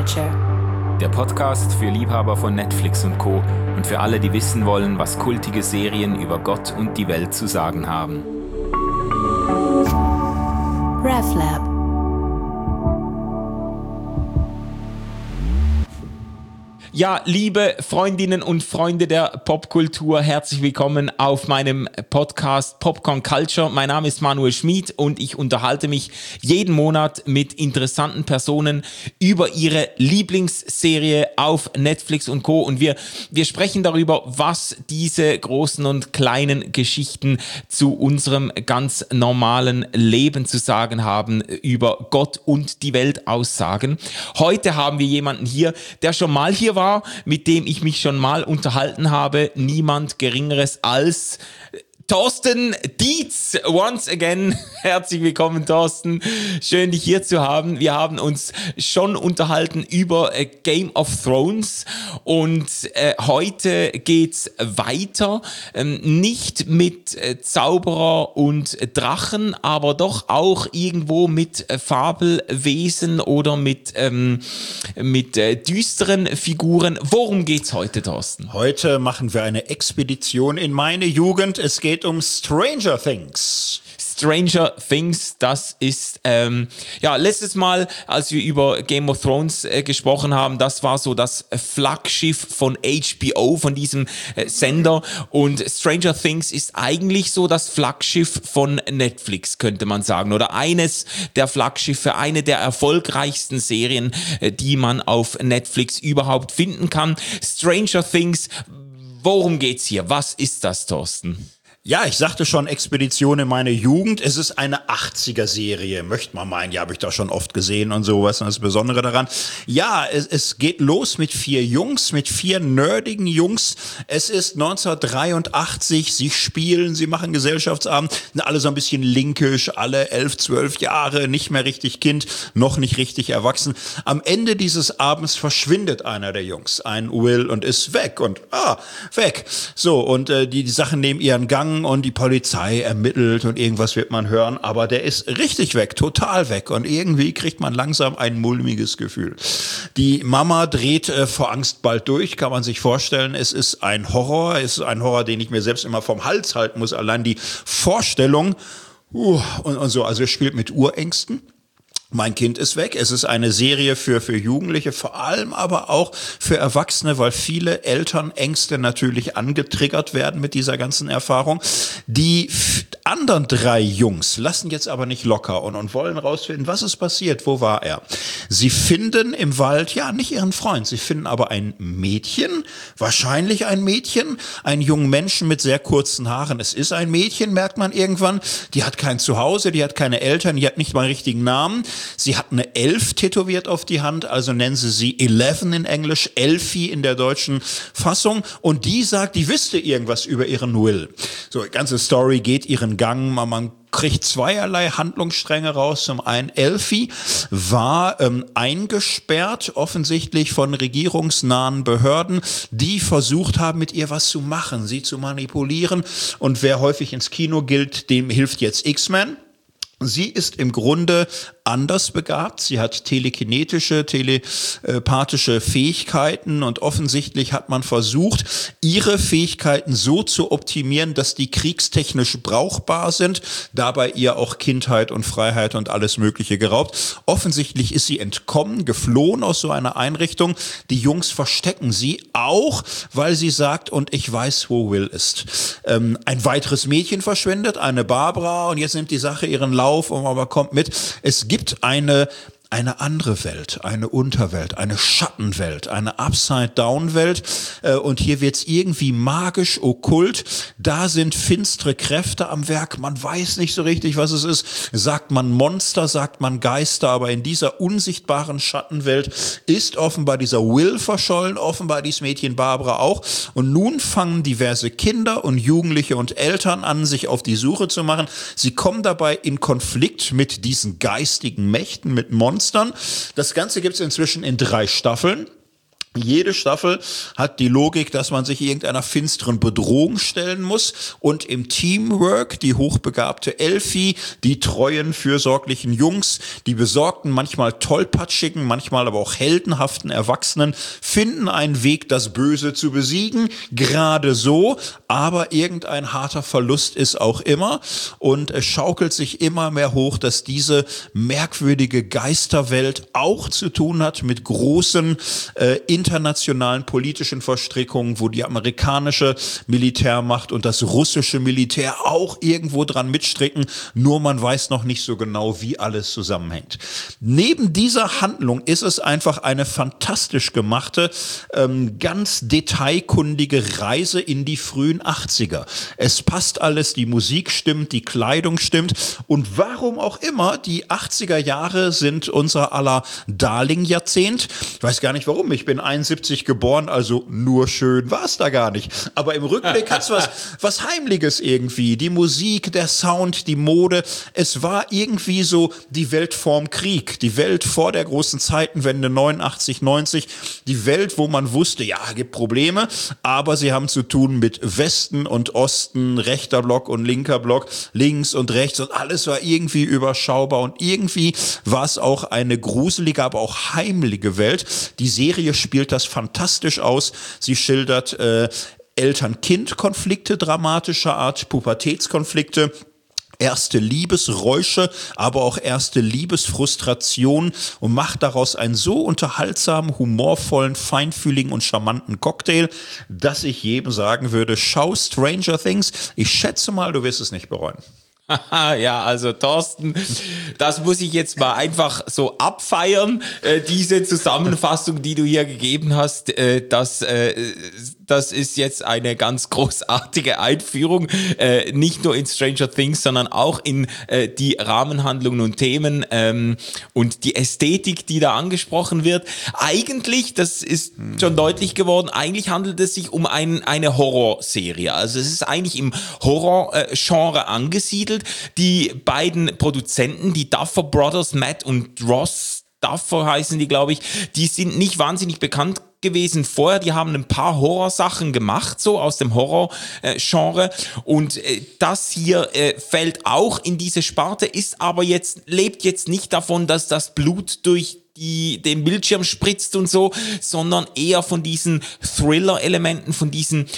Culture. Der Podcast für Liebhaber von Netflix und Co. und für alle, die wissen wollen, was kultige Serien über Gott und die Welt zu sagen haben. RevLab. Ja, liebe Freundinnen und Freunde der Popkultur, herzlich willkommen auf meinem Podcast Popcorn Culture. Mein Name ist Manuel Schmid und ich unterhalte mich jeden Monat mit interessanten Personen über ihre Lieblingsserie auf Netflix und Co. Und wir sprechen darüber, was diese großen und kleinen Geschichten zu unserem ganz normalen Leben zu sagen haben, über Gott und die Welt aussagen. Heute haben wir jemanden hier, der schon mal hier war, mit dem ich mich schon mal unterhalten habe. Niemand Geringeres als Thorsten Dietz. Once again, herzlich willkommen, Thorsten. Schön, dich hier zu haben. Wir haben uns schon unterhalten über Game of Thrones und heute geht's weiter. Nicht mit Zauberer und Drachen, aber doch auch irgendwo mit Fabelwesen oder mit düsteren Figuren. Worum geht's heute, Thorsten? Heute machen wir eine Expedition in meine Jugend. Es geht um Stranger Things. Stranger Things, das ist, letztes Mal, als wir über Game of Thrones gesprochen haben, das war so das Flaggschiff von HBO, von diesem Sender, und Stranger Things ist eigentlich so das Flaggschiff von Netflix, könnte man sagen, oder eines der Flaggschiffe, eine der erfolgreichsten Serien, die man auf Netflix überhaupt finden kann. Stranger Things, worum geht's hier? Was ist das, Thorsten? Ja, ich sagte schon, Expedition in meine Jugend. Es ist eine 80er-Serie, möchte man meinen. Ja, habe ich doch schon oft gesehen und sowas. Und das Besondere daran, ja, es geht los mit 4 Jungs, mit 4 nerdigen Jungs. Es ist 1983, sie spielen, sie machen Gesellschaftsabend, sind alle so ein bisschen linkisch, alle 11, 12 Jahre, nicht mehr richtig Kind, noch nicht richtig erwachsen. Am Ende dieses Abends verschwindet einer der Jungs, ein Will, und ist weg und weg. So, und die Sachen nehmen ihren Gang und die Polizei ermittelt und irgendwas wird man hören, aber der ist richtig weg, total weg, und irgendwie kriegt man langsam ein mulmiges Gefühl. Die Mama dreht vor Angst bald durch, kann man sich vorstellen. Es ist ein Horror, den ich mir selbst immer vom Hals halten muss, allein die Vorstellung und so, also er spielt mit Urängsten. Mein Kind ist weg. Es ist eine Serie für Jugendliche, vor allem aber auch für Erwachsene, weil viele Elternängste natürlich angetriggert werden mit dieser ganzen Erfahrung. Die anderen 3 Jungs lassen jetzt aber nicht locker und wollen rausfinden, was ist passiert, wo war er. Sie finden im Wald, ja, nicht ihren Freund, sie finden aber ein Mädchen, wahrscheinlich ein Mädchen, einen jungen Menschen mit sehr kurzen Haaren. Es ist ein Mädchen, merkt man irgendwann. Die hat kein Zuhause, die hat keine Eltern, die hat nicht mal einen richtigen Namen. Sie hat eine 11 tätowiert auf die Hand, also nennen sie sie 11 in Englisch, Elfie in der deutschen Fassung. Und die sagt, die wüsste irgendwas über ihren Will. So, die ganze Story geht ihren Gang, man kriegt zweierlei Handlungsstränge raus. Zum einen, Elfie war eingesperrt, offensichtlich von regierungsnahen Behörden, die versucht haben, mit ihr was zu machen, sie zu manipulieren. Und wer häufig ins Kino gilt, dem hilft jetzt X-Men. Sie ist im Grunde anders begabt. Sie hat telekinetische, telepathische Fähigkeiten und offensichtlich hat man versucht, ihre Fähigkeiten so zu optimieren, dass die kriegstechnisch brauchbar sind, dabei ihr auch Kindheit und Freiheit und alles Mögliche geraubt. Offensichtlich ist sie entkommen, geflohen aus so einer Einrichtung. Die Jungs verstecken sie auch, weil sie sagt, und ich weiß, wo Will ist. Ein weiteres Mädchen verschwindet, eine Barbara, und jetzt nimmt die Sache ihren Lauf und man bekommt mit, es gibt eine andere Welt, eine Unterwelt, eine Schattenwelt, eine Upside-Down-Welt, und hier wird's irgendwie magisch, okkult. Da sind finstere Kräfte am Werk, man weiß nicht so richtig, was es ist. Sagt man Monster, sagt man Geister, aber in dieser unsichtbaren Schattenwelt ist offenbar dieser Will verschollen, offenbar dieses Mädchen Barbara auch. Und nun fangen diverse Kinder und Jugendliche und Eltern an, sich auf die Suche zu machen. Sie kommen dabei in Konflikt mit diesen geistigen Mächten, mit Monstern. Das Ganze gibt es inzwischen in 3 Staffeln. Jede Staffel hat die Logik, dass man sich irgendeiner finsteren Bedrohung stellen muss und im Teamwork die hochbegabte Elfie, die treuen, fürsorglichen Jungs, die besorgten, manchmal tollpatschigen, manchmal aber auch heldenhaften Erwachsenen finden einen Weg, das Böse zu besiegen, gerade so, aber irgendein harter Verlust ist auch immer und es schaukelt sich immer mehr hoch, dass diese merkwürdige Geisterwelt auch zu tun hat mit großen internationalen politischen Verstrickungen, wo die amerikanische Militärmacht und das russische Militär auch irgendwo dran mitstricken, nur man weiß noch nicht so genau, wie alles zusammenhängt. Neben dieser Handlung ist es einfach eine fantastisch gemachte, ganz detailkundige Reise in die frühen 80er. Es passt alles, die Musik stimmt, die Kleidung stimmt und warum auch immer, die 80er Jahre sind unser aller Darling-Jahrzehnt. Ich weiß gar nicht warum, ich bin 71 geboren, also nur schön war es da gar nicht. Aber im Rückblick hat es was Heimliches irgendwie. Die Musik, der Sound, die Mode. Es war irgendwie so die Welt vorm Krieg. Die Welt vor der großen Zeitenwende 89, 90. Die Welt, wo man wusste, ja, gibt Probleme, aber sie haben zu tun mit Westen und Osten, rechter Block und linker Block, links und rechts und alles war irgendwie überschaubar und irgendwie war es auch eine gruselige, aber auch heimliche Welt. Die Serie spielt das fantastisch aus. Sie schildert Eltern-Kind-Konflikte dramatischer Art, Pubertätskonflikte, erste Liebesräusche, aber auch erste Liebesfrustration und macht daraus einen so unterhaltsamen, humorvollen, feinfühligen und charmanten Cocktail, dass ich jedem sagen würde, schau Stranger Things. Ich schätze mal, du wirst es nicht bereuen. Ja, also Thorsten, das muss ich jetzt mal einfach so abfeiern, diese Zusammenfassung, die du hier gegeben hast, das ist jetzt eine ganz großartige Einführung, nicht nur in Stranger Things, sondern auch in die Rahmenhandlungen und Themen und die Ästhetik, die da angesprochen wird. Eigentlich, das ist schon deutlich geworden, eigentlich handelt es sich um eine Horrorserie. Also es ist eigentlich im Horror-Genre angesiedelt. Die beiden Produzenten, die Duffer Brothers, Matt und Ross Duffer heißen die, glaube ich, die sind nicht wahnsinnig bekannt gewesen vorher, die haben ein paar Horrorsachen gemacht, so aus dem Horror-Genre und das hier fällt auch in diese Sparte, ist aber lebt jetzt nicht davon, dass das Blut durch den Bildschirm spritzt und so, sondern eher von diesen Thriller-Elementen, von diesen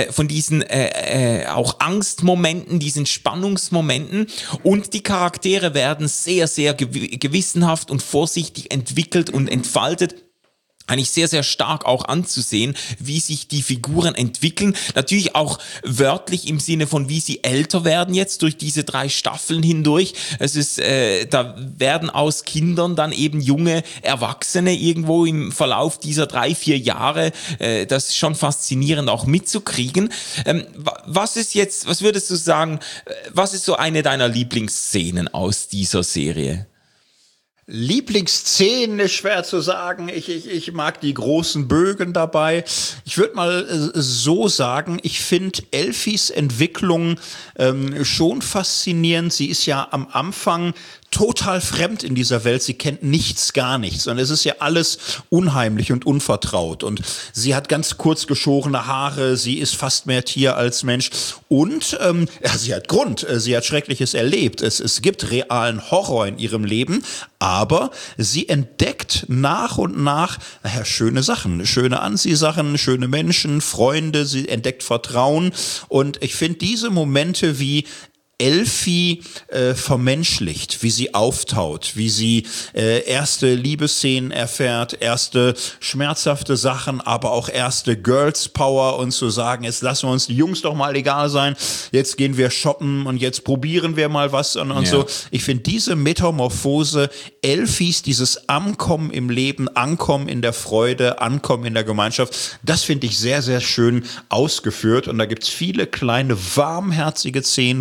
auch Angstmomenten, diesen Spannungsmomenten und die Charaktere werden sehr, sehr gewissenhaft und vorsichtig entwickelt und entfaltet. Eigentlich sehr, sehr stark auch anzusehen, wie sich die Figuren entwickeln. Natürlich auch wörtlich im Sinne von, wie sie älter werden jetzt durch diese 3 Staffeln hindurch. Es ist, da werden aus Kindern dann eben junge Erwachsene irgendwo im Verlauf dieser 3-4 Jahre. Das ist schon faszinierend auch mitzukriegen. Was würdest du sagen, was ist so eine deiner Lieblingsszenen aus dieser Serie? Lieblingsszenen ist schwer zu sagen. Ich mag die großen Bögen dabei. Ich würde mal so sagen, ich finde Elfies Entwicklung schon faszinierend. Sie ist ja am Anfang total fremd in dieser Welt. Sie kennt nichts, gar nichts. Und es ist ja alles unheimlich und unvertraut. Und sie hat ganz kurz geschorene Haare. Sie ist fast mehr Tier als Mensch. Und sie hat Grund. Sie hat Schreckliches erlebt. Es gibt realen Horror in ihrem Leben. Aber sie entdeckt nach und nach schöne Sachen. Schöne Anziehsachen, schöne Menschen, Freunde. Sie entdeckt Vertrauen. Und ich finde diese Momente, wie Elfie vermenschlicht, wie sie auftaut, wie sie erste Liebesszenen erfährt, erste schmerzhafte Sachen, aber auch erste Girls Power und zu sagen, jetzt lassen wir uns die Jungs doch mal egal sein, jetzt gehen wir shoppen und jetzt probieren wir mal was und so. Ich finde diese Metamorphose Elfies, dieses Ankommen im Leben, Ankommen in der Freude, Ankommen in der Gemeinschaft, das finde ich sehr, sehr schön ausgeführt und da gibt's viele kleine warmherzige Szenen, Humor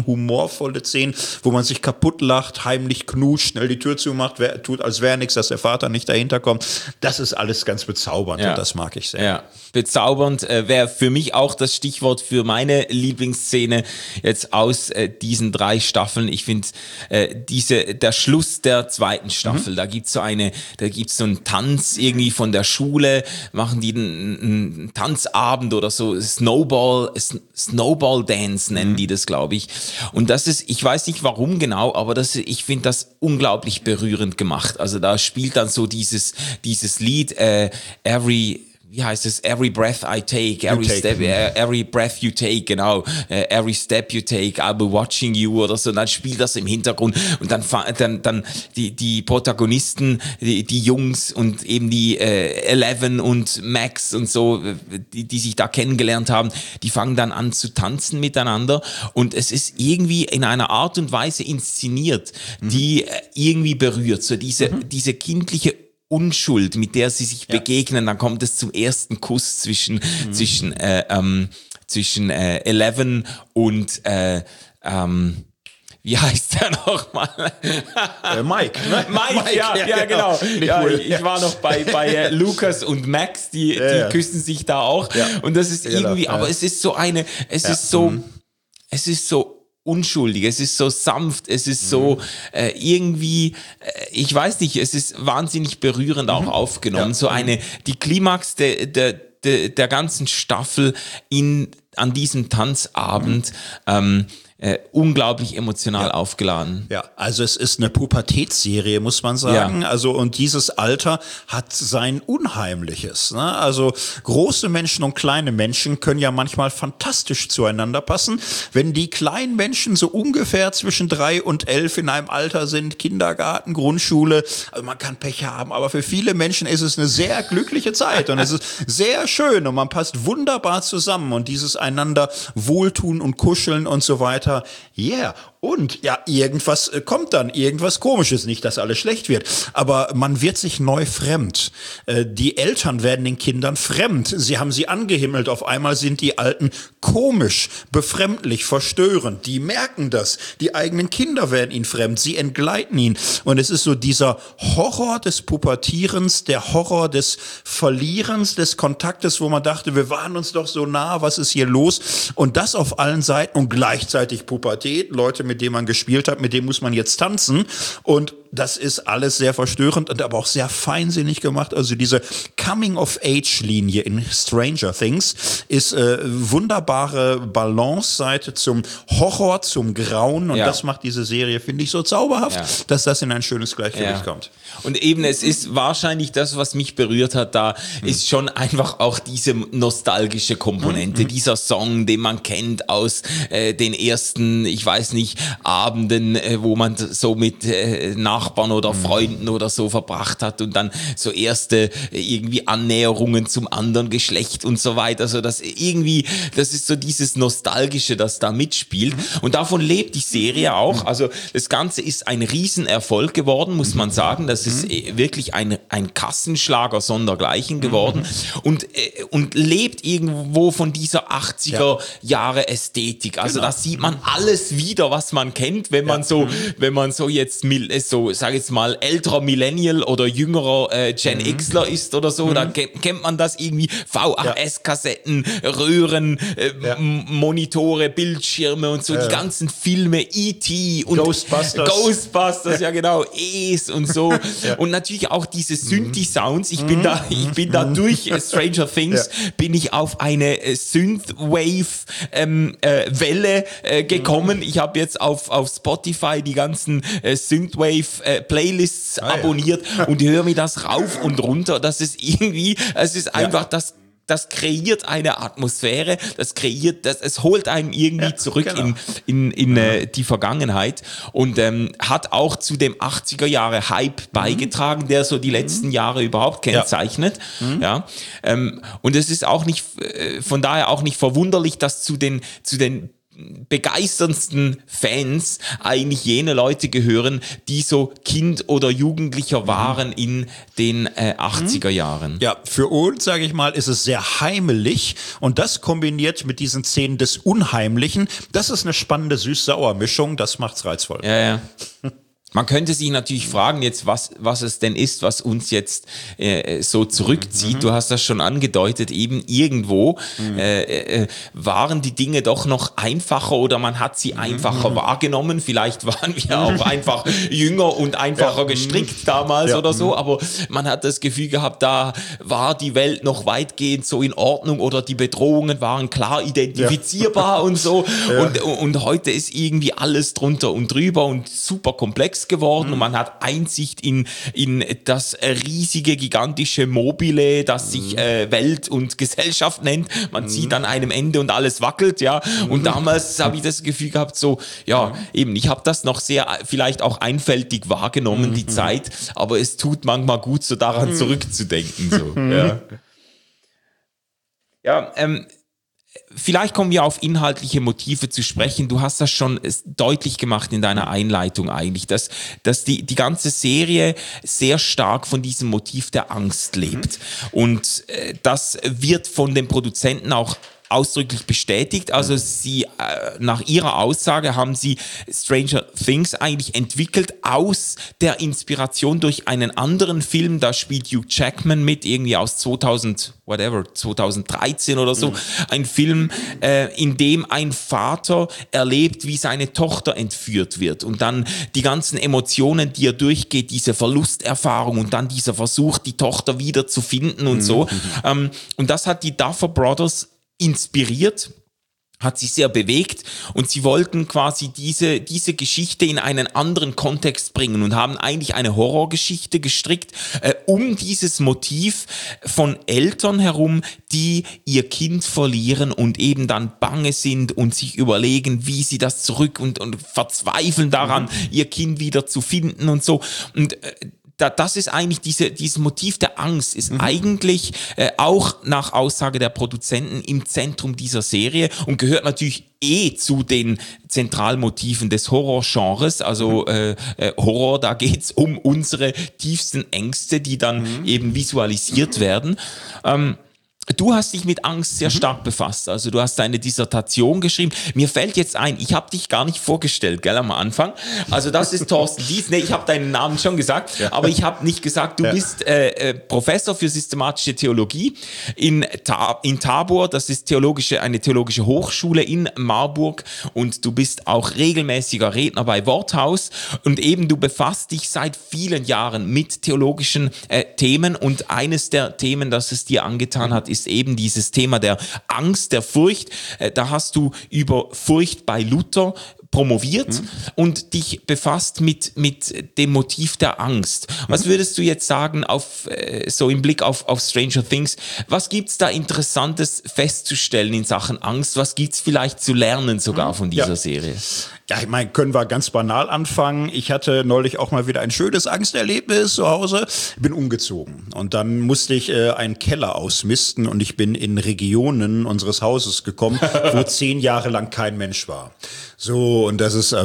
Folded-Szenen, wo man sich kaputt lacht, heimlich knutscht, schnell die Tür zumacht, tut, als wäre nichts, dass der Vater nicht dahinter kommt. Das ist alles ganz bezaubernd und das mag ich sehr. Ja, bezaubernd wäre für mich auch das Stichwort für meine Lieblingsszene jetzt aus diesen 3 Staffeln. Ich finde der Schluss der 2. Staffel, da gibt's so einen Tanz irgendwie von der Schule, machen die einen Tanzabend oder so, Snowball Dance nennen die das, glaube ich. Und das ist, ich weiß nicht warum genau, aber ich finde das unglaublich berührend gemacht. Also da spielt dann so dieses Lied, Every breath I take, every breath you take, genau, every step you take, I'll be watching you oder so, und dann spielt das im Hintergrund und dann die Protagonisten, die Jungs und eben die Eleven und Max und so, die sich da kennengelernt haben, die fangen dann an zu tanzen miteinander und es ist irgendwie in einer Art und Weise inszeniert, die irgendwie berührt, so diese kindliche Unschuld, mit der sie sich begegnen, dann kommt es zum ersten Kuss zwischen Eleven und wie heißt der nochmal? Mike, ne? Mike, ja, genau. Ja, ich war noch bei Lucas und Max, die küssen sich da auch. Ja. Und das ist irgendwie, aber es ist so es ist so unschuldig, es ist so sanft, es ist so irgendwie, ich weiß nicht, es ist wahnsinnig berührend auch aufgenommen. So die Klimax der ganzen Staffel an diesem Tanzabend, unglaublich emotional aufgeladen. Ja, also es ist eine Pubertätsserie, muss man sagen. Ja. Also und dieses Alter hat sein Unheimliches. Ne? Also große Menschen und kleine Menschen können ja manchmal fantastisch zueinander passen. Wenn die kleinen Menschen so ungefähr zwischen 3 und 11 in einem Alter sind, Kindergarten, Grundschule, also man kann Pech haben, aber für viele Menschen ist es eine sehr glückliche Zeit und es ist sehr schön und man passt wunderbar zusammen und dieses einander wohltun und kuscheln und so weiter. Yeah. Und ja, irgendwas kommt dann, irgendwas Komisches. Nicht, dass alles schlecht wird, aber man wird sich neu fremd. Die Eltern werden den Kindern fremd. Sie haben sie angehimmelt. Auf einmal sind die Alten komisch, befremdlich, verstörend. Die merken das. Die eigenen Kinder werden ihnen fremd. Sie entgleiten ihn. Und es ist so dieser Horror des Pubertierens, der Horror des Verlierens, des Kontaktes, wo man dachte, wir waren uns doch so nah, was ist hier los? Und das auf allen Seiten und gleichzeitig Pubertät, Leute, mit denen man gespielt hat, mit dem muss man jetzt tanzen und das ist alles sehr verstörend und aber auch sehr feinsinnig gemacht. Also diese Coming-of-Age-Linie in Stranger Things ist wunderbare Balance-Seite zum Horror, zum Grauen und das macht diese Serie, finde ich, so zauberhaft, dass das in ein schönes Gleichgewicht kommt. Und eben, es ist wahrscheinlich das, was mich berührt hat, da ist schon einfach auch diese nostalgische Komponente, dieser Song, den man kennt aus den ersten, ich weiß nicht, Abenden, wo man so mit Nachbarn oder Freunden oder so verbracht hat und dann so erste irgendwie Annäherungen zum anderen Geschlecht und so weiter. Also das ist so dieses Nostalgische, das da mitspielt. Und davon lebt die Serie auch. Also das Ganze ist ein Riesenerfolg geworden, muss man sagen. Das ist wirklich ein Kassenschlager sondergleichen geworden und lebt irgendwo von dieser 80er Jahre Ästhetik. Also da sieht man alles wieder, was man kennt, wenn man so jetzt so, sag jetzt mal, älterer Millennial oder jüngerer Gen Xler ist oder so, dann kennt man das irgendwie, VHS-Kassetten, Röhren, Monitore, Bildschirme und so, die ganzen Filme, E.T. und Ghostbusters, ja genau, Es und so. Und natürlich auch diese Synthi-Sounds. Ich bin da durch Stranger Things, bin ich auf eine Synthwave-Welle gekommen. Ich habe jetzt auf Spotify die ganzen Synthwave-Playlists abonniert und höre mir das rauf und runter. Das ist irgendwie, es ist einfach das kreiert eine Atmosphäre, es holt einen irgendwie zurück in die Vergangenheit und hat auch zu dem 80er Jahre Hype beigetragen, der so die letzten Jahre überhaupt kennzeichnet. Und es ist auch nicht, von daher auch nicht verwunderlich, dass zu den begeisterndsten Fans eigentlich jene Leute gehören, die so Kind oder Jugendlicher waren in den 80er Jahren. Ja, für uns, sage ich mal, ist es sehr heimelig und das kombiniert mit diesen Szenen des Unheimlichen, das ist eine spannende Süß-Sauer-Mischung, das macht's reizvoll. Ja. Man könnte sich natürlich fragen jetzt, was es denn ist, was uns jetzt so zurückzieht. Du hast das schon angedeutet, eben irgendwo waren die Dinge doch noch einfacher oder man hat sie einfacher wahrgenommen. Vielleicht waren wir auch einfach jünger und einfacher gestrickt damals oder so, aber man hat das Gefühl gehabt, da war die Welt noch weitgehend so in Ordnung oder die Bedrohungen waren klar identifizierbar und so. Und heute ist irgendwie alles drunter und drüber und super komplex geworden und man hat Einsicht in das riesige, gigantische Mobile, das sich Welt und Gesellschaft nennt. Man zieht an einem Ende und alles wackelt, ja. Und damals habe ich das Gefühl gehabt, so, eben, ich habe das noch sehr, vielleicht auch einfältig wahrgenommen, die Zeit, aber es tut manchmal gut, so daran zurückzudenken, so, vielleicht kommen wir auf inhaltliche Motive zu sprechen. Du hast das schon deutlich gemacht in deiner Einleitung eigentlich, dass die ganze Serie sehr stark von diesem Motiv der Angst lebt. Und das wird von den Produzenten auch ausdrücklich bestätigt. Also sie, nach ihrer Aussage haben sie Stranger Things eigentlich entwickelt aus der Inspiration durch einen anderen Film. Da spielt Hugh Jackman mit, irgendwie aus 2013 oder so. Ein Film, in dem ein Vater erlebt, wie seine Tochter entführt wird. Und dann die ganzen Emotionen, die er durchgeht, diese Verlusterfahrung und dann dieser Versuch, die Tochter wieder zu finden und so. Und das hat die Duffer Brothers inspiriert, hat sie sehr bewegt und sie wollten quasi diese Geschichte in einen anderen Kontext bringen und haben eigentlich eine Horrorgeschichte gestrickt, um dieses Motiv von Eltern herum, die ihr Kind verlieren und eben dann bange sind und sich überlegen, wie sie das zurück und verzweifeln daran, ihr Kind wieder zu finden und so. Und das ist eigentlich dieses Motiv der Angst ist eigentlich auch nach Aussage der Produzenten im Zentrum dieser Serie und gehört natürlich zu den Zentralmotiven des Horrorgenres. Also Horror, da geht's um unsere tiefsten Ängste, die dann eben visualisiert werden. Du hast dich mit Angst sehr stark befasst, also du hast deine Dissertation geschrieben. Mir fällt jetzt ein, ich habe dich gar nicht vorgestellt, gell, am Anfang. Also das ist Thorsten Dietz, ich habe deinen Namen schon gesagt, aber ich habe nicht gesagt, du bist Professor für systematische Theologie in Tabor, das ist eine theologische Hochschule in Marburg und du bist auch regelmäßiger Redner bei Worthaus und eben du befasst dich seit vielen Jahren mit theologischen Themen und eines der Themen, das es dir angetan hat, ist eben dieses Thema der Angst, der Furcht. Da hast du über Furcht bei Luther promoviert und dich befasst mit dem Motiv der Angst. Was würdest du jetzt sagen, so im Blick auf Stranger Things, was gibt's da Interessantes festzustellen in Sachen Angst? Was gibt's vielleicht zu lernen sogar von dieser Serie? Ja, ich meine, können wir ganz banal anfangen. Ich hatte neulich auch mal wieder ein schönes Angsterlebnis zu Hause. Bin umgezogen und dann musste ich einen Keller ausmisten und ich bin in Regionen unseres Hauses gekommen, wo 10 Jahre lang kein Mensch war. So, und das ist,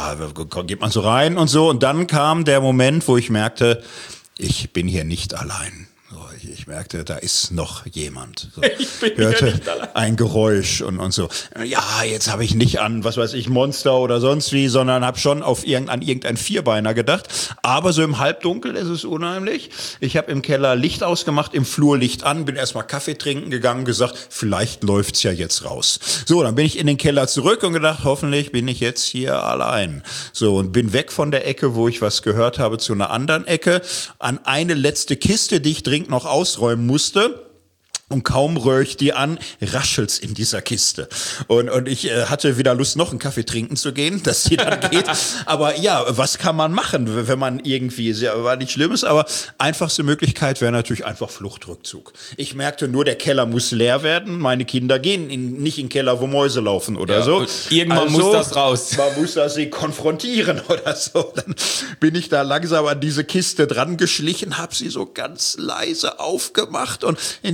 geht man so rein und so. Und dann kam der Moment, wo ich merkte, ich bin hier nicht allein. Ich merkte, da ist noch jemand. So, hörte ein Geräusch und so. Ja, jetzt habe ich nicht an, was weiß ich, Monster oder sonst wie, sondern habe schon an irgendein Vierbeiner gedacht. Aber so im Halbdunkel ist es unheimlich. Ich habe im Keller Licht ausgemacht, im Flur Licht an, bin erstmal Kaffee trinken gegangen, gesagt, vielleicht läuft's ja jetzt raus. So, dann bin ich in den Keller zurück und gedacht, hoffentlich bin ich jetzt hier allein. So, und bin weg von der Ecke, wo ich was gehört habe, zu einer anderen Ecke, an eine letzte Kiste, die ich dringend noch ausräumen musste. Und kaum rühre ich die an, raschelt's in dieser Kiste. Und ich hatte wieder Lust, noch einen Kaffee trinken zu gehen, dass die dann geht. Aber ja, was kann man machen, wenn man irgendwie, war nicht Schlimmes, aber einfachste Möglichkeit wäre natürlich einfach Fluchtrückzug. Ich merkte nur, der Keller muss leer werden. Meine Kinder gehen nicht in den Keller, wo Mäuse laufen oder so. Irgendwann muss das raus. Man muss das sie konfrontieren oder so. Dann bin ich da langsam an diese Kiste dran geschlichen, habe sie so ganz leise aufgemacht und in dem Moment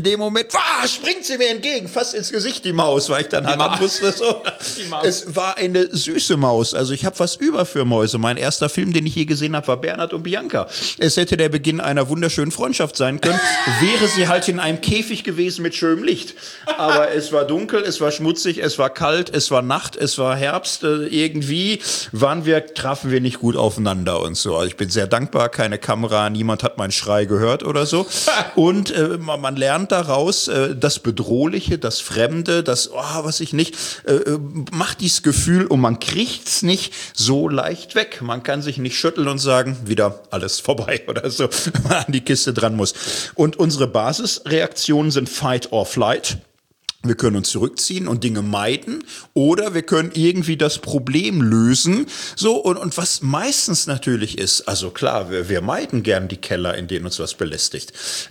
springt sie mir entgegen, fast ins Gesicht, die Maus, weil ich dann halt wusste, so. Es war eine süße Maus, also ich habe was über für Mäuse. Mein erster Film, den ich je gesehen habe, war Bernhard und Bianca. Es hätte der Beginn einer wunderschönen Freundschaft sein können, wäre sie halt in einem Käfig gewesen mit schönem Licht. Aber es war dunkel, es war schmutzig, es war kalt, es war Nacht, es war Herbst, irgendwie trafen wir nicht gut aufeinander und so. Also ich bin sehr dankbar, keine Kamera, niemand hat meinen Schrei gehört oder so. Und man lernt daraus, das Bedrohliche, das Fremde, das, was ich nicht, macht dieses Gefühl und man kriegt's nicht so leicht weg. Man kann sich nicht schütteln und sagen, wieder alles vorbei oder so, wenn man an die Kiste dran muss. Und unsere Basisreaktionen sind Fight or Flight. Wir können uns zurückziehen und Dinge meiden oder wir können irgendwie das Problem lösen. So, und was meistens natürlich ist, also klar, wir meiden gern die Keller, in denen uns was belästigt.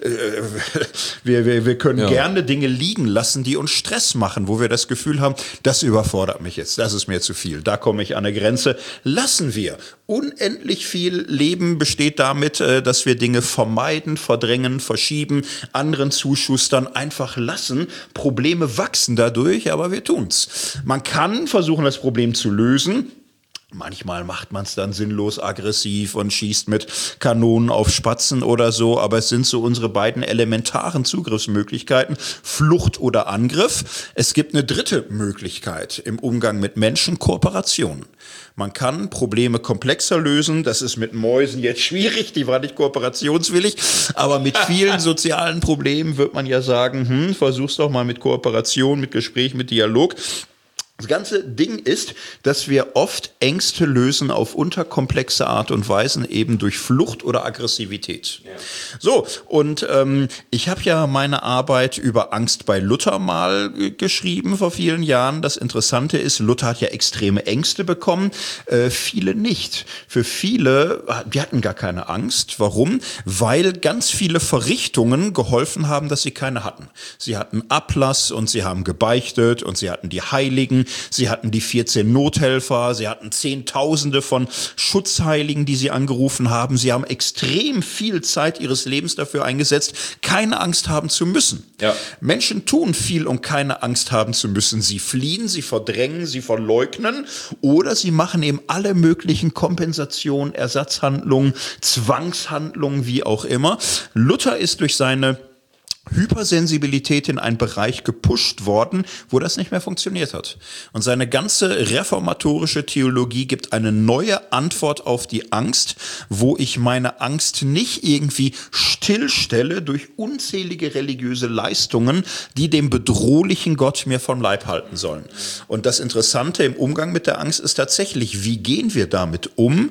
Wir können gerne Dinge liegen lassen, die uns Stress machen, wo wir das Gefühl haben, das überfordert mich jetzt, das ist mir zu viel, da komme ich an eine Grenze. Lassen wir. Unendlich viel Leben besteht damit, dass wir Dinge vermeiden, verdrängen, verschieben, anderen zuschustern, einfach lassen. Probleme wachsen dadurch, aber wir tun's. Man kann versuchen, das Problem zu lösen. Manchmal macht man es dann sinnlos aggressiv und schießt mit Kanonen auf Spatzen oder so, aber es sind so unsere beiden elementaren Zugriffsmöglichkeiten, Flucht oder Angriff. Es gibt eine dritte Möglichkeit im Umgang mit Menschen, Kooperation. Man kann Probleme komplexer lösen, das ist mit Mäusen jetzt schwierig, die war nicht kooperationswillig, aber mit vielen sozialen Problemen wird man ja sagen, versuch's doch mal mit Kooperation, mit Gespräch, mit Dialog. Das ganze Ding ist, dass wir oft Ängste lösen auf unterkomplexe Art und Weisen, eben durch Flucht oder Aggressivität. Ja. So, und ich habe ja meine Arbeit über Angst bei Luther mal geschrieben vor vielen Jahren. Das Interessante ist, Luther hat ja extreme Ängste bekommen, viele nicht. Für viele, die hatten gar keine Angst. Warum? Weil ganz viele Verrichtungen geholfen haben, dass sie keine hatten. Sie hatten Ablass und sie haben gebeichtet und sie hatten die Heiligen. Sie hatten die 14 Nothelfer, sie hatten Zehntausende von Schutzheiligen, die sie angerufen haben. Sie haben extrem viel Zeit ihres Lebens dafür eingesetzt, keine Angst haben zu müssen. Ja. Menschen tun viel, um keine Angst haben zu müssen. Sie fliehen, sie verdrängen, sie verleugnen oder sie machen eben alle möglichen Kompensationen, Ersatzhandlungen, Zwangshandlungen, wie auch immer. Luther ist durch seine Hypersensibilität in einen Bereich gepusht worden, wo das nicht mehr funktioniert hat. Und seine ganze reformatorische Theologie gibt eine neue Antwort auf die Angst, wo ich meine Angst nicht irgendwie stillstelle durch unzählige religiöse Leistungen, die dem bedrohlichen Gott mir vom Leib halten sollen. Und das Interessante im Umgang mit der Angst ist tatsächlich, wie gehen wir damit um?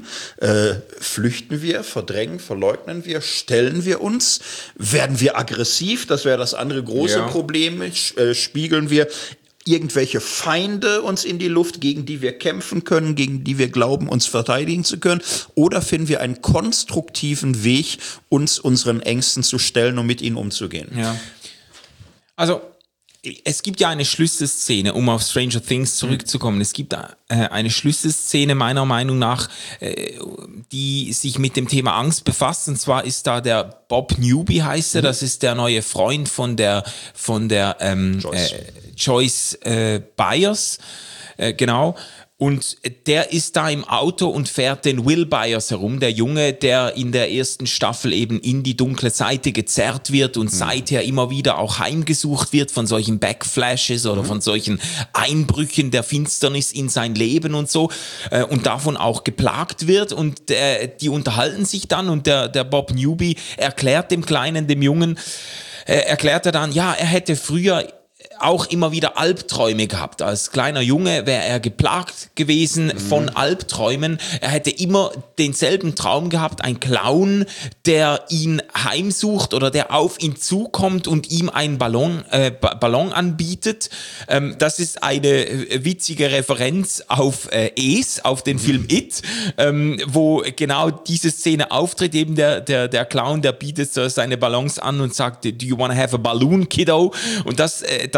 Flüchten wir, verdrängen, verleugnen wir, stellen wir uns? Werden wir aggressiv? Das wäre das andere große Problem. Spiegeln wir irgendwelche Feinde uns in die Luft, gegen die wir kämpfen können, gegen die wir glauben, uns verteidigen zu können? Oder finden wir einen konstruktiven Weg, uns unseren Ängsten zu stellen und mit ihnen umzugehen? Ja. Also es gibt ja eine Schlüsselszene, um auf Stranger Things zurückzukommen. Es gibt eine Schlüsselszene meiner Meinung nach, die sich mit dem Thema Angst befasst. Und zwar ist da der Bob Newby, heißt er. Das ist der neue Freund von der Joyce Byers. Genau. Und der ist da im Auto und fährt den Will Byers herum, der Junge, der in der ersten Staffel eben in die dunkle Seite gezerrt wird und seither immer wieder auch heimgesucht wird von solchen Backflashes oder von solchen Einbrüchen der Finsternis in sein Leben und so und davon auch geplagt wird und die unterhalten sich dann und der Bob Newby erklärt dem Kleinen, dem Jungen, erklärt er dann, ja, er hätte früher auch immer wieder Albträume gehabt. Als kleiner Junge wäre er geplagt gewesen von Albträumen. Er hätte immer denselben Traum gehabt, ein Clown, der ihn heimsucht oder der auf ihn zukommt und ihm einen Ballon anbietet. Das ist eine witzige Referenz auf Es, auf den Film It, wo genau diese Szene auftritt. Eben der Clown, der bietet so seine Ballons an und sagt, do you wanna have a balloon, kiddo? Und das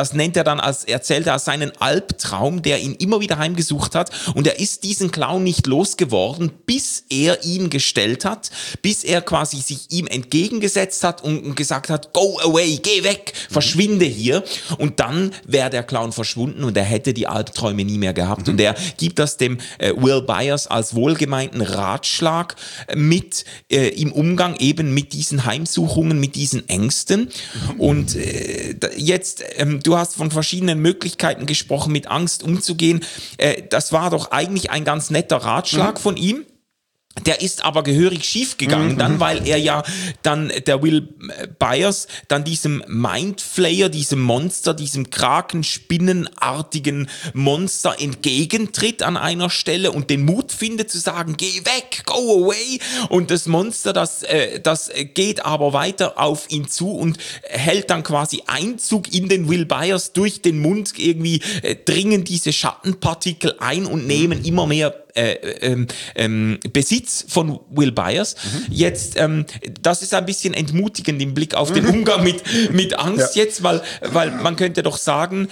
das nennt er dann erzählt er als seinen Albtraum, der ihn immer wieder heimgesucht hat, und er ist diesen Clown nicht losgeworden, bis er ihn gestellt hat, bis er quasi sich ihm entgegengesetzt hat und gesagt hat, go away, geh weg, verschwinde hier, und dann wäre der Clown verschwunden und er hätte die Albträume nie mehr gehabt. Und er gibt das dem Will Byers als wohlgemeinten Ratschlag mit im Umgang eben mit diesen Heimsuchungen, mit diesen Ängsten. Und jetzt, du hast von verschiedenen Möglichkeiten gesprochen, mit Angst umzugehen. Das war doch eigentlich ein ganz netter Ratschlag von ihm. Der ist aber gehörig schief gegangen, dann, weil er ja dann, der Will Byers, dann diesem Mindflayer, diesem Monster, diesem krakenspinnenartigen Monster entgegentritt an einer Stelle und den Mut findet zu sagen, geh weg, go away. Und das Monster, das geht aber weiter auf ihn zu und hält dann quasi Einzug in den Will Byers durch den Mund. Irgendwie dringen diese Schattenpartikel ein und nehmen immer mehr Besitz von Will Byers. Jetzt, das ist ein bisschen entmutigend im Blick auf den Umgang mit Angst jetzt, weil man könnte doch sagen,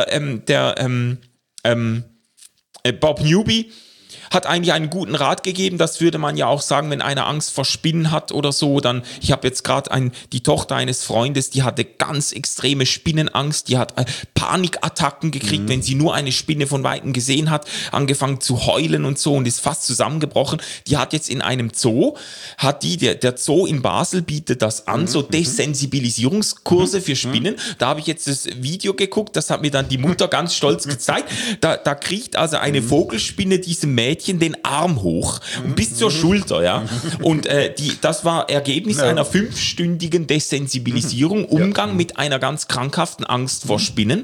Bob Newby hat eigentlich einen guten Rat gegeben. Das würde man ja auch sagen, wenn einer Angst vor Spinnen hat oder so. Dann, ich habe jetzt gerade die Tochter eines Freundes, die hatte ganz extreme Spinnenangst. Die hat Panikattacken gekriegt, wenn sie nur eine Spinne von Weitem gesehen hat, angefangen zu heulen und so und ist fast zusammengebrochen. Die hat jetzt in einem Zoo, der Zoo in Basel bietet das an, so Desensibilisierungskurse für Spinnen. Da habe ich jetzt das Video geguckt, das hat mir dann die Mutter ganz stolz gezeigt. Da kriegt also eine Vogelspinne diesem Mädchen den Arm hoch bis zur Schulter, ja. Und das war Ergebnis einer 5-stündigen Desensibilisierung, Umgang mit einer ganz krankhaften Angst vor Spinnen.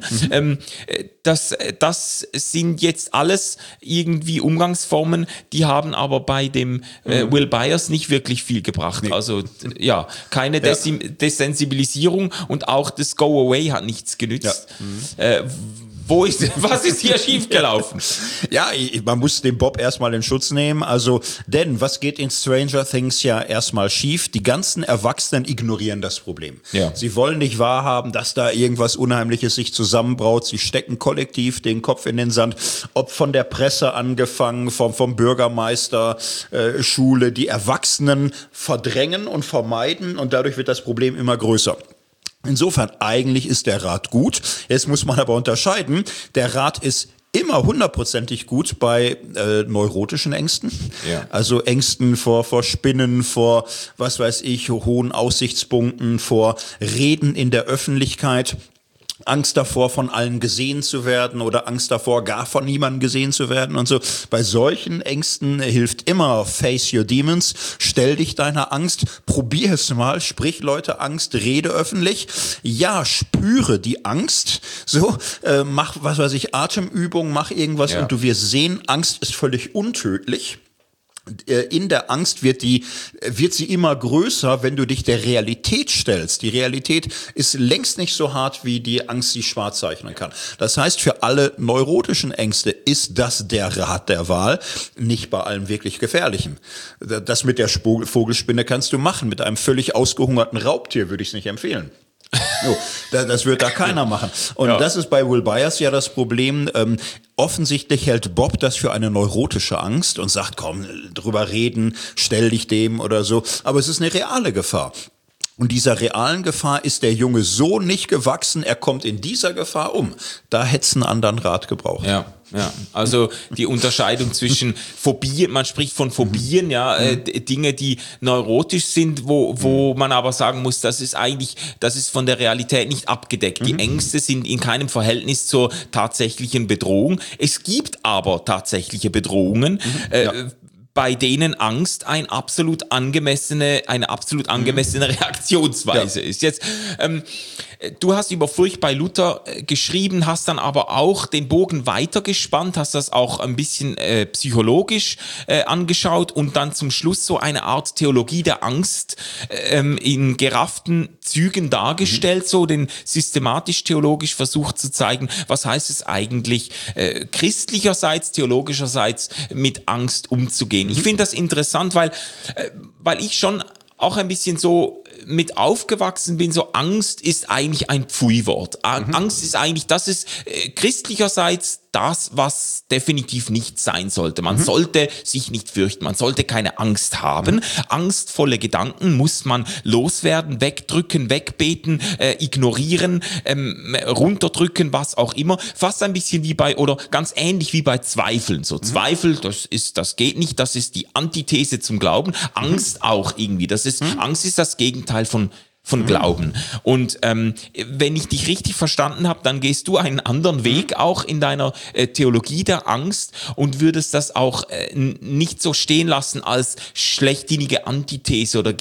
Das sind jetzt alles irgendwie Umgangsformen, die haben aber bei dem Will Byers nicht wirklich viel gebracht. Nee. Also ja, keine Desensibilisierung und auch das Go Away hat nichts genützt. Ja. Was ist hier schiefgelaufen? Ja, man muss den Bob erstmal in Schutz nehmen. Also, denn was geht in Stranger Things ja erstmal schief? Die ganzen Erwachsenen ignorieren das Problem. Ja. Sie wollen nicht wahrhaben, dass da irgendwas Unheimliches sich zusammenbraut. Sie stecken kollektiv den Kopf in den Sand. Ob von der Presse angefangen, vom Bürgermeister, Schule. Die Erwachsenen verdrängen und vermeiden und dadurch wird das Problem immer größer. Insofern, eigentlich ist der Rat gut. Jetzt muss man aber unterscheiden. Der Rat ist immer 100%ig gut bei neurotischen Ängsten. Ja. Also Ängsten vor Spinnen, vor, was weiß ich, hohen Aussichtspunkten, vor Reden in der Öffentlichkeit. Angst davor, von allen gesehen zu werden oder Angst davor, gar von niemandem gesehen zu werden und so. Bei solchen Ängsten hilft immer Face Your Demons. Stell dich deiner Angst, probier es mal, sprich Leute Angst, rede öffentlich. Ja, spüre die Angst. So, mach, was weiß ich, Atemübungen, mach irgendwas und du wirst sehen, Angst ist völlig untödlich. In der Angst wird sie immer größer, wenn du dich der Realität stellst. Die Realität ist längst nicht so hart, wie die Angst sie schwarz zeichnen kann. Das heißt, für alle neurotischen Ängste ist das der Rat der Wahl, nicht bei allem wirklich Gefährlichen. Das mit der Vogelspinne kannst du machen, mit einem völlig ausgehungerten Raubtier würde ich es nicht empfehlen. So, das wird da keiner machen. Und das ist bei Will Byers ja das Problem. Offensichtlich hält Bob das für eine neurotische Angst und sagt, komm, drüber reden, stell dich dem oder so. Aber es ist eine reale Gefahr. Und dieser realen Gefahr ist der Junge so nicht gewachsen, er kommt in dieser Gefahr um. Da hätte es einen anderen Rat gebraucht. Ja, also die Unterscheidung zwischen Phobien, man spricht von Phobien, Dinge, die neurotisch sind, wo man aber sagen muss, das ist von der Realität nicht abgedeckt. Die Ängste sind in keinem Verhältnis zur tatsächlichen Bedrohung. Es gibt aber tatsächliche Bedrohungen, bei denen Angst eine absolut angemessene Reaktionsweise ist. Jetzt, du hast über Furcht bei Luther geschrieben, hast dann aber auch den Bogen weitergespannt, hast das auch ein bisschen psychologisch angeschaut und dann zum Schluss so eine Art Theologie der Angst in gerafften Zügen dargestellt, so den systematisch-theologisch versucht zu zeigen, was heißt es eigentlich christlicherseits, theologischerseits mit Angst umzugehen. Ich finde das interessant, weil ich schon auch ein bisschen so mit aufgewachsen bin, so Angst ist eigentlich ein Pfui-Wort. Angst ist eigentlich, das ist christlicherseits das, was definitiv nicht sein sollte. Man sollte sich nicht fürchten, man sollte keine Angst haben. Angstvolle Gedanken muss man loswerden, wegdrücken, wegbeten, ignorieren, runterdrücken, was auch immer. Fast ein bisschen wie oder ganz ähnlich wie bei Zweifeln. So Zweifel, das geht nicht, das ist die Antithese zum Glauben. Angst auch irgendwie. Angst ist das Gegenteil von Glauben. Und wenn ich dich richtig verstanden habe, dann gehst du einen anderen Weg auch in deiner Theologie der Angst und würdest das auch nicht so stehen lassen als schlechtsinnige Antithese oder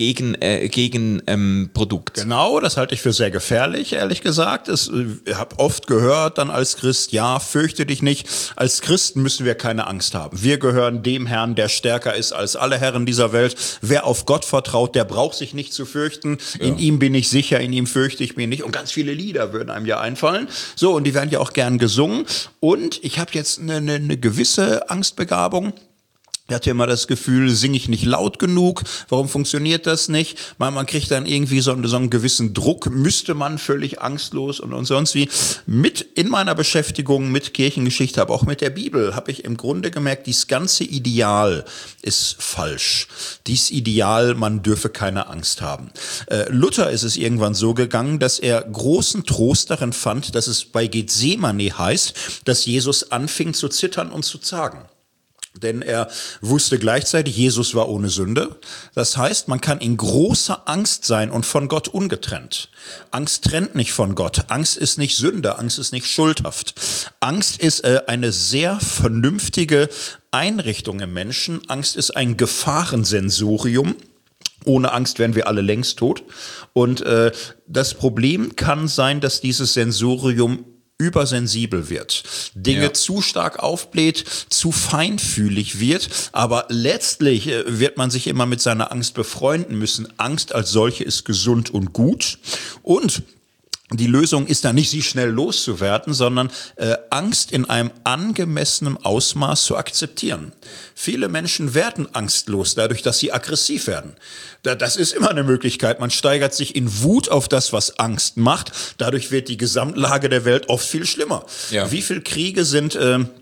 Gegenprodukt. Genau, das halte ich für sehr gefährlich, ehrlich gesagt. Ich habe oft gehört dann als Christ, ja, fürchte dich nicht. Als Christen müssen wir keine Angst haben. Wir gehören dem Herrn, der stärker ist als alle Herren dieser Welt. Wer auf Gott vertraut, der braucht sich nicht zu fürchten. Ja. In ihm bin ich sicher, in ihm fürchte ich mich nicht. Und ganz viele Lieder würden einem ja einfallen. So, und die werden ja auch gern gesungen. Und ich habe jetzt eine gewisse Angstbegabung. Ich hatte immer das Gefühl, singe ich nicht laut genug? Warum funktioniert das nicht? Man kriegt dann irgendwie so einen gewissen Druck, müsste man völlig angstlos und sonst wie. Mit in meiner Beschäftigung mit Kirchengeschichte, aber auch mit der Bibel, habe ich im Grunde gemerkt, dieses ganze Ideal ist falsch. Dieses Ideal, man dürfe keine Angst haben. Luther ist es irgendwann so gegangen, dass er großen Trost darin fand, dass es bei Gethsemane heißt, dass Jesus anfing zu zittern und zu zagen. Denn er wusste gleichzeitig, Jesus war ohne Sünde. Das heißt, man kann in großer Angst sein und von Gott ungetrennt. Angst trennt nicht von Gott. Angst ist nicht Sünde. Angst ist nicht schuldhaft. Angst ist eine sehr vernünftige Einrichtung im Menschen. Angst ist ein Gefahrensensorium. Ohne Angst wären wir alle längst tot. Und das Problem kann sein, dass dieses Sensorium übersensibel wird, Dinge zu stark aufbläht, zu feinfühlig wird, aber letztlich wird man sich immer mit seiner Angst befreunden müssen. Angst als solche ist gesund und gut und die Lösung ist da nicht, sie schnell loszuwerden, sondern Angst in einem angemessenen Ausmaß zu akzeptieren. Viele Menschen werden angstlos dadurch, dass sie aggressiv werden. Das ist immer eine Möglichkeit. Man steigert sich in Wut auf das, was Angst macht. Dadurch wird die Gesamtlage der Welt oft viel schlimmer. Ja. Wie viele Kriege sind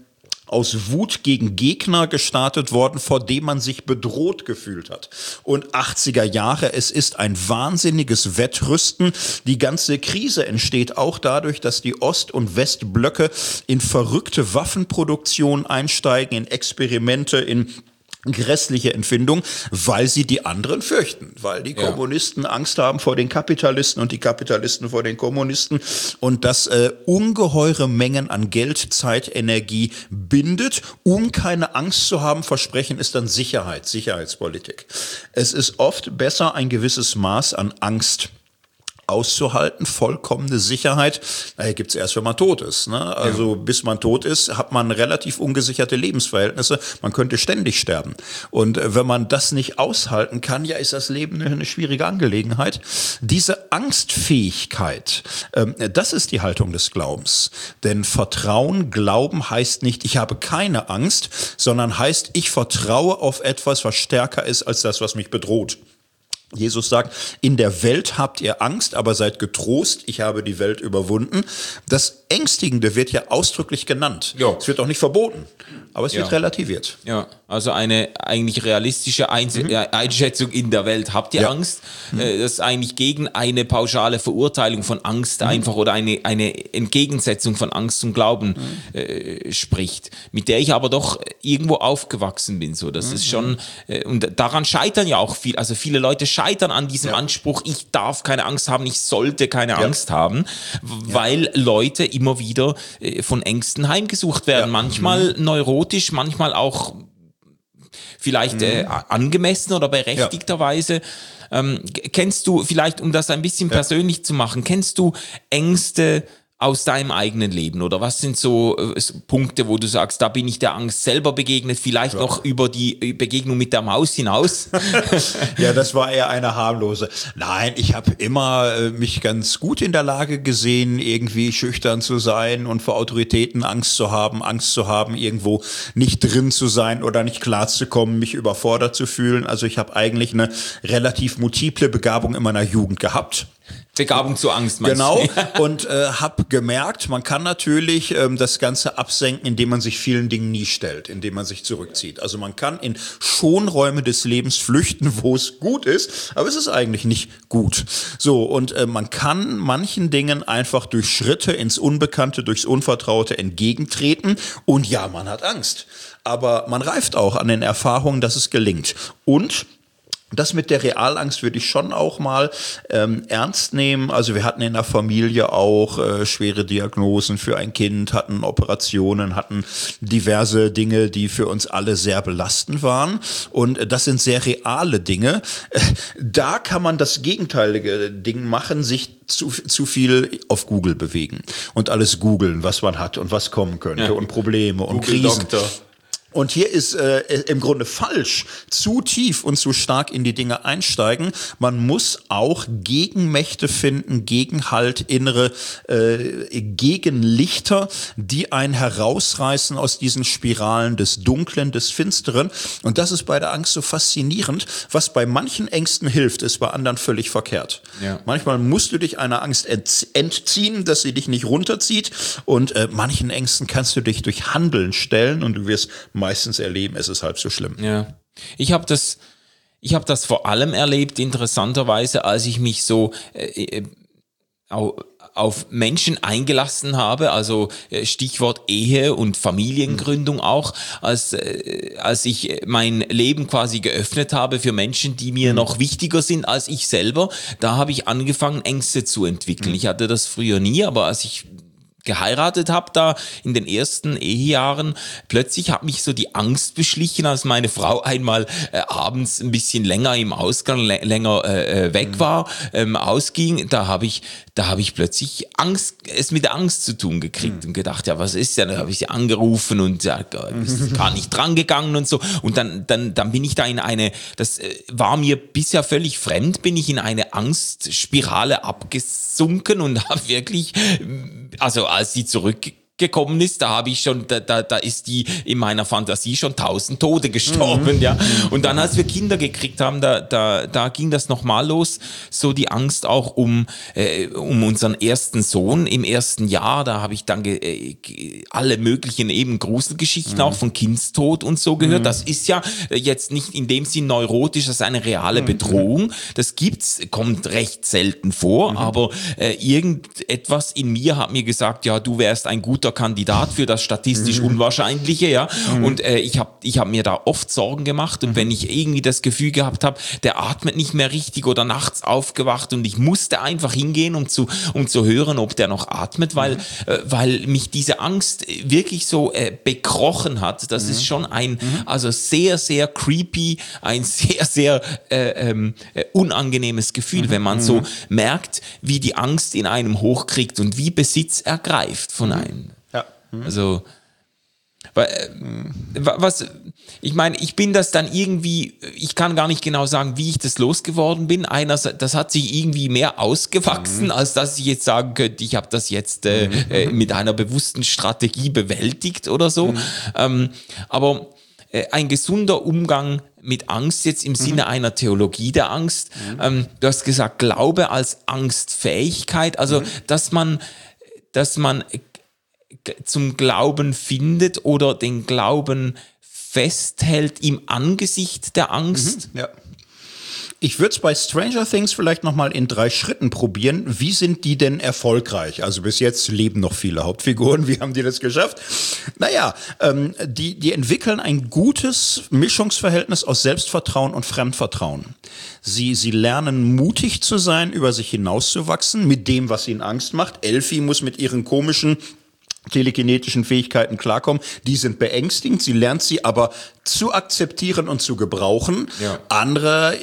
aus Wut gegen Gegner gestartet worden, vor dem man sich bedroht gefühlt hat. Und 80er Jahre, es ist ein wahnsinniges Wettrüsten. Die ganze Krise entsteht auch dadurch, dass die Ost- und Westblöcke in verrückte Waffenproduktion einsteigen, in Experimente, in grässliche Empfindung, weil sie die anderen fürchten, weil die Kommunisten Angst haben vor den Kapitalisten und die Kapitalisten vor den Kommunisten und das ungeheure Mengen an Geld, Zeit, Energie bindet, um keine Angst zu haben. Versprechen ist dann Sicherheit, Sicherheitspolitik. Es ist oft besser, ein gewisses Maß an Angst auszuhalten, vollkommene Sicherheit, gibt's erst, wenn man tot ist. Ne? Also bis man tot ist, hat man relativ ungesicherte Lebensverhältnisse. Man könnte ständig sterben. Und wenn man das nicht aushalten kann, ja, ist das Leben eine schwierige Angelegenheit. Diese Angstfähigkeit, das ist die Haltung des Glaubens. Denn Vertrauen, Glauben heißt nicht, ich habe keine Angst, sondern heißt, ich vertraue auf etwas, was stärker ist als das, was mich bedroht. Jesus sagt, in der Welt habt ihr Angst, aber seid getrost, ich habe die Welt überwunden. Das Ängstigende wird ja ausdrücklich genannt. Ja. Es wird auch nicht verboten, aber es wird relativiert. Ja, also eine eigentlich realistische Einschätzung in der Welt. Habt ihr Angst? Das ist eigentlich gegen eine pauschale Verurteilung von Angst einfach oder eine Entgegensetzung von Angst zum Glauben spricht, mit der ich aber doch irgendwo aufgewachsen bin. So, das ist schon, und daran scheitern ja auch viele Leute scheitern an diesem Anspruch, ich darf keine Angst haben, ich sollte keine Angst haben, weil Leute immer wieder von Ängsten heimgesucht werden. Manchmal neurotisch, manchmal auch vielleicht angemessen oder berechtigterweise. Kennst du, vielleicht um das ein bisschen persönlich zu machen, kennst du Ängste aus deinem eigenen Leben? Oder was sind so Punkte, wo du sagst, da bin ich der Angst selber begegnet, vielleicht noch über die Begegnung mit der Maus hinaus? Ja, das war eher eine harmlose. Nein, ich habe immer mich ganz gut in der Lage gesehen, irgendwie schüchtern zu sein und vor Autoritäten Angst zu haben, irgendwo nicht drin zu sein oder nicht klar zu kommen, mich überfordert zu fühlen. Also ich habe eigentlich eine relativ multiple Begabung in meiner Jugend gehabt. Begabung zur Angst, meinst genau, du? und habe gemerkt, man kann natürlich das Ganze absenken, indem man sich vielen Dingen nie stellt, indem man sich zurückzieht. Also man kann in Schonräume des Lebens flüchten, wo es gut ist, aber es ist eigentlich nicht gut. So, und man kann manchen Dingen einfach durch Schritte ins Unbekannte, durchs Unvertraute entgegentreten und ja, man hat Angst. Aber man reift auch an den Erfahrungen, dass es gelingt. Und das mit der Realangst würde ich schon auch mal ernst nehmen. Also wir hatten in der Familie auch schwere Diagnosen für ein Kind, hatten Operationen, hatten diverse Dinge, die für uns alle sehr belastend waren. Und das sind sehr reale Dinge. Da kann man das gegenteilige Ding machen, sich zu viel auf Google bewegen und alles googeln, was man hat und was kommen könnte und Probleme und Google Krisen. Doktor. Und hier ist im Grunde falsch, zu tief und zu stark in die Dinge einsteigen. Man muss auch Gegenmächte finden, Gegenhalt, innere Gegenlichter, die einen herausreißen aus diesen Spiralen des Dunklen, des Finsteren. Und das ist bei der Angst so faszinierend. Was bei manchen Ängsten hilft, ist bei anderen völlig verkehrt. Ja. Manchmal musst du dich einer Angst entziehen, dass sie dich nicht runterzieht. Und manchen Ängsten kannst du dich durch Handeln stellen und du wirst meistens erleben, es ist halb so schlimm. Ja, ich habe das vor allem erlebt, interessanterweise, als ich mich so auf Menschen eingelassen habe, also Stichwort Ehe und Familiengründung auch, als ich mein Leben quasi geöffnet habe für Menschen, die mir noch wichtiger sind als ich selber, da habe ich angefangen, Ängste zu entwickeln. Ich hatte das früher nie, aber als ich geheiratet habe, da in den ersten Ehejahren, plötzlich hat mich so die Angst beschlichen, als meine Frau einmal abends ein bisschen länger im Ausgang, länger weg war, ausging, da habe ich plötzlich es mit Angst zu tun gekriegt und gedacht, ja, was ist denn? Da habe ich sie angerufen und ja, ist gar nicht drangegangen und so. Und dann bin ich da das war mir bisher völlig fremd, bin ich in eine Angstspirale abgesunken und habe wirklich, also als sie zurückgekommen ist, da habe ich schon, da ist die in meiner Fantasie schon 1000 Tote gestorben, ja. Und dann, als wir Kinder gekriegt haben, da ging das nochmal los, so die Angst auch um unseren ersten Sohn im ersten Jahr, da habe ich dann alle möglichen eben Gruselgeschichten auch von Kindstod und so gehört. Das ist ja jetzt nicht in dem Sinn neurotisch, das ist eine reale Bedrohung. Das kommt recht selten vor, aber irgendetwas in mir hat mir gesagt, ja, du wärst ein guter Kandidat für das statistisch Unwahrscheinliche, ja. Und ich hab mir da oft Sorgen gemacht und wenn ich irgendwie das Gefühl gehabt habe, der atmet nicht mehr richtig oder nachts aufgewacht und ich musste einfach hingehen, um zu hören, ob der noch atmet, weil mich diese Angst wirklich so bekrochen hat. Das ist schon also sehr, sehr creepy, ein sehr, sehr unangenehmes Gefühl, wenn man so merkt, wie die Angst in einem hochkriegt und wie Besitz ergreift von einem. Ja. Also, ich meine, ich bin das dann irgendwie, ich kann gar nicht genau sagen, wie ich das losgeworden bin. Einerseits, das hat sich irgendwie mehr ausgewachsen, als dass ich jetzt sagen könnte, ich habe das jetzt mit einer bewussten Strategie bewältigt oder so. Aber ein gesunder Umgang mit Angst jetzt im Sinne einer Theologie der Angst. Du hast gesagt, Glaube als Angstfähigkeit, also dass man zum Glauben findet oder den Glauben festhält im Angesicht der Angst. Ja. Ich würde es bei Stranger Things vielleicht nochmal in 3 Schritten probieren. Wie sind die denn erfolgreich? Also bis jetzt leben noch viele Hauptfiguren. Wie haben die das geschafft? Naja, die entwickeln ein gutes Mischungsverhältnis aus Selbstvertrauen und Fremdvertrauen. Sie lernen mutig zu sein, über sich hinauszuwachsen mit dem, was ihnen Angst macht. Elfie muss mit ihren komischen telekinetischen Fähigkeiten klarkommen, die sind beängstigend, sie lernt sie aber zu akzeptieren und zu gebrauchen. Ja. Andere,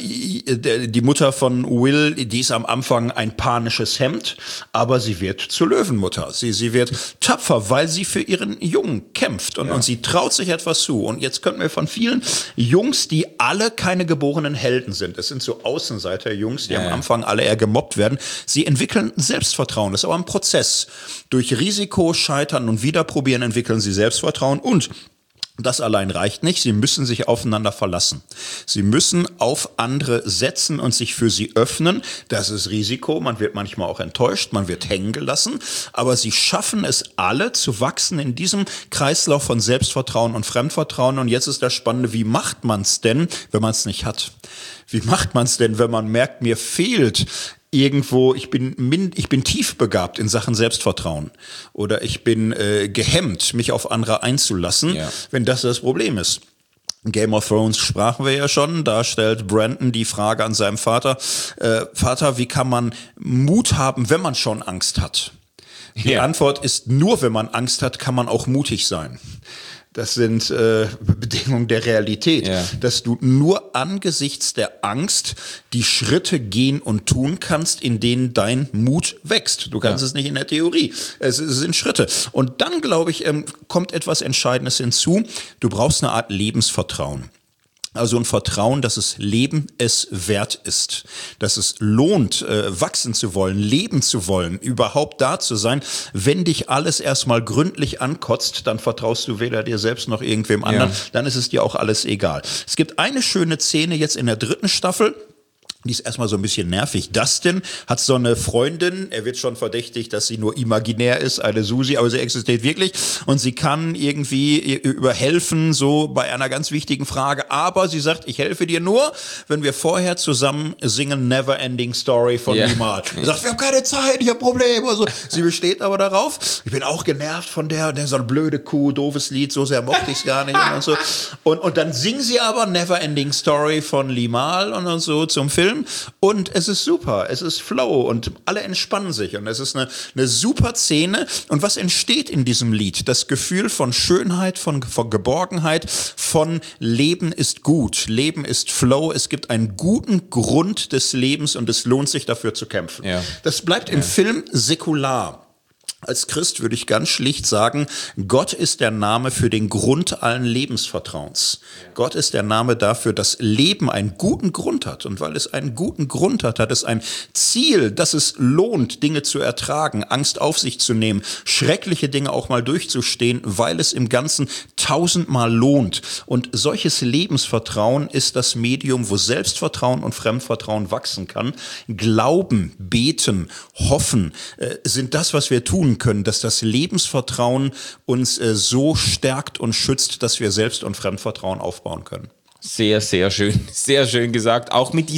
die Mutter von Will, die ist am Anfang ein panisches Hemd, aber sie wird zur Löwenmutter. Sie wird tapfer, weil sie für ihren Jungen kämpft und sie traut sich etwas zu. Und jetzt könnten wir von vielen Jungs, die alle keine geborenen Helden sind, es sind so Außenseiter-Jungs, die am Anfang alle eher gemobbt werden, sie entwickeln Selbstvertrauen. Das ist aber ein Prozess. Durch Risiko, Scheitern und Wiederprobieren entwickeln sie Selbstvertrauen und das allein reicht nicht. Sie müssen sich aufeinander verlassen. Sie müssen auf andere setzen und sich für sie öffnen. Das ist Risiko. Man wird manchmal auch enttäuscht. Man wird hängen gelassen. Aber sie schaffen es alle zu wachsen in diesem Kreislauf von Selbstvertrauen und Fremdvertrauen. Und jetzt ist das Spannende, wie macht man es denn, wenn man es nicht hat? Wie macht man es denn, wenn man merkt, mir fehlt irgendwo, ich bin tief begabt in Sachen Selbstvertrauen oder ich bin gehemmt, mich auf andere einzulassen, wenn das Problem ist. Game of Thrones sprachen wir ja schon, da stellt Brandon die Frage an seinem Vater, Vater, wie kann man Mut haben, wenn man schon Angst hat? Die Antwort ist, nur wenn man Angst hat, kann man auch mutig sein. Das sind Bedingungen der Realität, dass du nur angesichts der Angst die Schritte gehen und tun kannst, in denen dein Mut wächst. Du kannst es nicht in der Theorie. Es sind Schritte. Und dann, glaube ich, kommt etwas Entscheidendes hinzu. Du brauchst eine Art Lebensvertrauen. Also ein Vertrauen, dass das Leben es wert ist, dass es lohnt, wachsen zu wollen, leben zu wollen, überhaupt da zu sein. Wenn dich alles erstmal gründlich ankotzt, dann vertraust du weder dir selbst noch irgendwem anderen, dann ist es dir auch alles egal. Es gibt eine schöne Szene jetzt in der 3. Staffel. Die ist erstmal so ein bisschen nervig. Dustin hat so eine Freundin, er wird schon verdächtigt, dass sie nur imaginär ist, eine Susi, aber sie existiert wirklich und sie kann irgendwie überhelfen, so bei einer ganz wichtigen Frage, aber sie sagt, ich helfe dir nur, wenn wir vorher zusammen singen Never Ending Story von Limahl. Sie sagt, wir haben keine Zeit, ich habe Probleme. Also, sie besteht aber darauf, ich bin auch genervt von der so eine blöde Kuh, doofes Lied, so sehr mochte ich es gar nicht und so. Und dann singen sie aber Never Ending Story von Limahl und so zum Film. Und es ist super, es ist Flow und alle entspannen sich und es ist eine super Szene. Und was entsteht in diesem Lied? Das Gefühl von Schönheit, von Geborgenheit, von Leben ist gut, Leben ist Flow. Es gibt einen guten Grund des Lebens und es lohnt sich dafür zu kämpfen. Ja. Das bleibt im Film säkular. Als Christ würde ich ganz schlicht sagen, Gott ist der Name für den Grund allen Lebensvertrauens. Gott ist der Name dafür, dass Leben einen guten Grund hat. Und weil es einen guten Grund hat, hat es ein Ziel, dass es lohnt, Dinge zu ertragen, Angst auf sich zu nehmen, schreckliche Dinge auch mal durchzustehen, weil es im Ganzen 1000-mal lohnt. Und solches Lebensvertrauen ist das Medium, wo Selbstvertrauen und Fremdvertrauen wachsen kann. Glauben, beten, hoffen sind das, was wir tun können, dass das Lebensvertrauen uns so stärkt und schützt, dass wir Selbst- und Fremdvertrauen aufbauen können. Sehr, sehr schön gesagt. Auch mit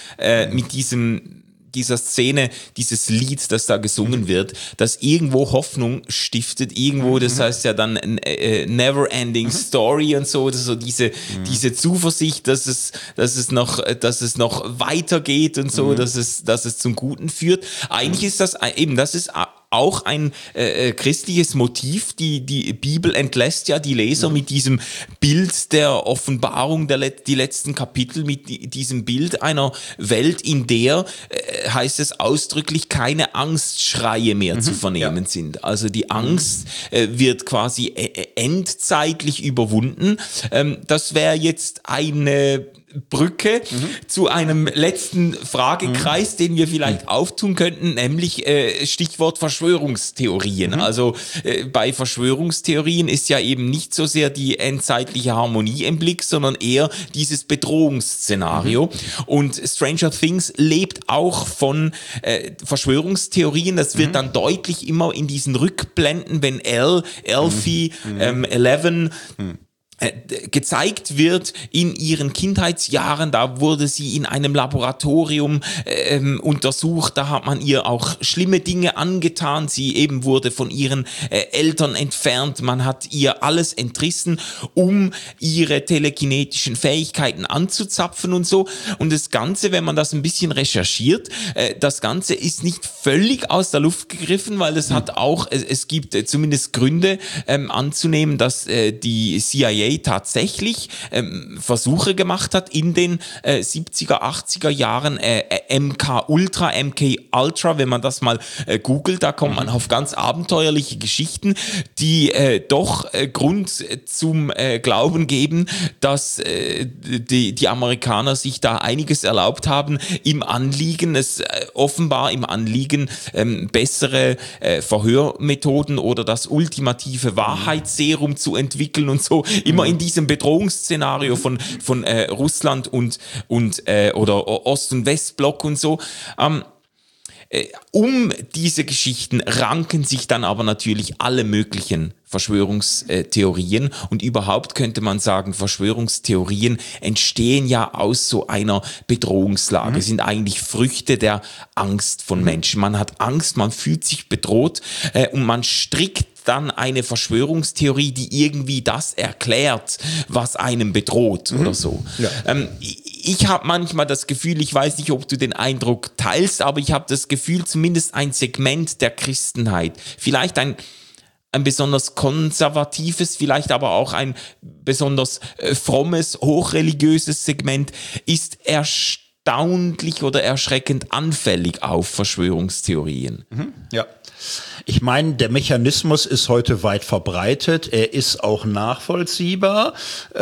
dieser Szene, dieses Lied, das da gesungen wird, das irgendwo Hoffnung stiftet, irgendwo, das heißt ja dann never ending story und so diese Zuversicht, dass es noch weitergeht und so, dass es zum Guten führt. Eigentlich ist das ist auch ein christliches Motiv. Die Bibel entlässt ja die Leser mit diesem Bild der Offenbarung, die letzten Kapitel, mit diesem Bild einer Welt, in der, heißt es ausdrücklich, keine Angstschreie mehr zu vernehmen sind. Also die Angst wird quasi endzeitlich überwunden. Das wäre jetzt eine Brücke zu einem letzten Fragekreis, den wir vielleicht auftun könnten, nämlich Stichwort Verschwörungstheorien. Also bei Verschwörungstheorien ist ja eben nicht so sehr die endzeitliche Harmonie im Blick, sondern eher dieses Bedrohungsszenario. Und Stranger Things lebt auch von Verschwörungstheorien. Das wird dann deutlich immer in diesen Rückblenden, wenn Elfie, Eleven gezeigt wird in ihren Kindheitsjahren. Da wurde sie in einem Laboratorium untersucht, da hat man ihr auch schlimme Dinge angetan, sie eben wurde von ihren Eltern entfernt, man hat ihr alles entrissen, um ihre telekinetischen Fähigkeiten anzuzapfen und so. Und das Ganze, wenn man das ein bisschen recherchiert, das Ganze ist nicht völlig aus der Luft gegriffen, weil es hat auch, es gibt zumindest Gründe anzunehmen, dass die CIA tatsächlich Versuche gemacht hat in den 70er, 80er Jahren, MK Ultra, wenn man das mal googelt, da kommt man auf ganz abenteuerliche Geschichten, die doch Grund zum Glauben geben, dass die Amerikaner sich da einiges erlaubt haben, im Anliegen, bessere Verhörmethoden oder das ultimative Wahrheitsserum zu entwickeln und so, immer in diesem Bedrohungsszenario von Russland und oder Ost- und Westblock und so. Um diese Geschichten ranken sich dann aber natürlich alle möglichen Verschwörungstheorien, und überhaupt könnte man sagen, Verschwörungstheorien entstehen ja aus so einer Bedrohungslage, sind eigentlich Früchte der Angst von Menschen. Man hat Angst, man fühlt sich bedroht und man strickt dann eine Verschwörungstheorie, die irgendwie das erklärt, was einem bedroht oder so. Ja. Ich habe manchmal das Gefühl, ich weiß nicht, ob du den Eindruck teilst, aber ich habe das Gefühl, zumindest ein Segment der Christenheit, vielleicht ein besonders konservatives, vielleicht aber auch ein besonders frommes, hochreligiöses Segment, ist erstaunlich oder erschreckend anfällig auf Verschwörungstheorien. Ja. Ich meine, der Mechanismus ist heute weit verbreitet, er ist auch nachvollziehbar.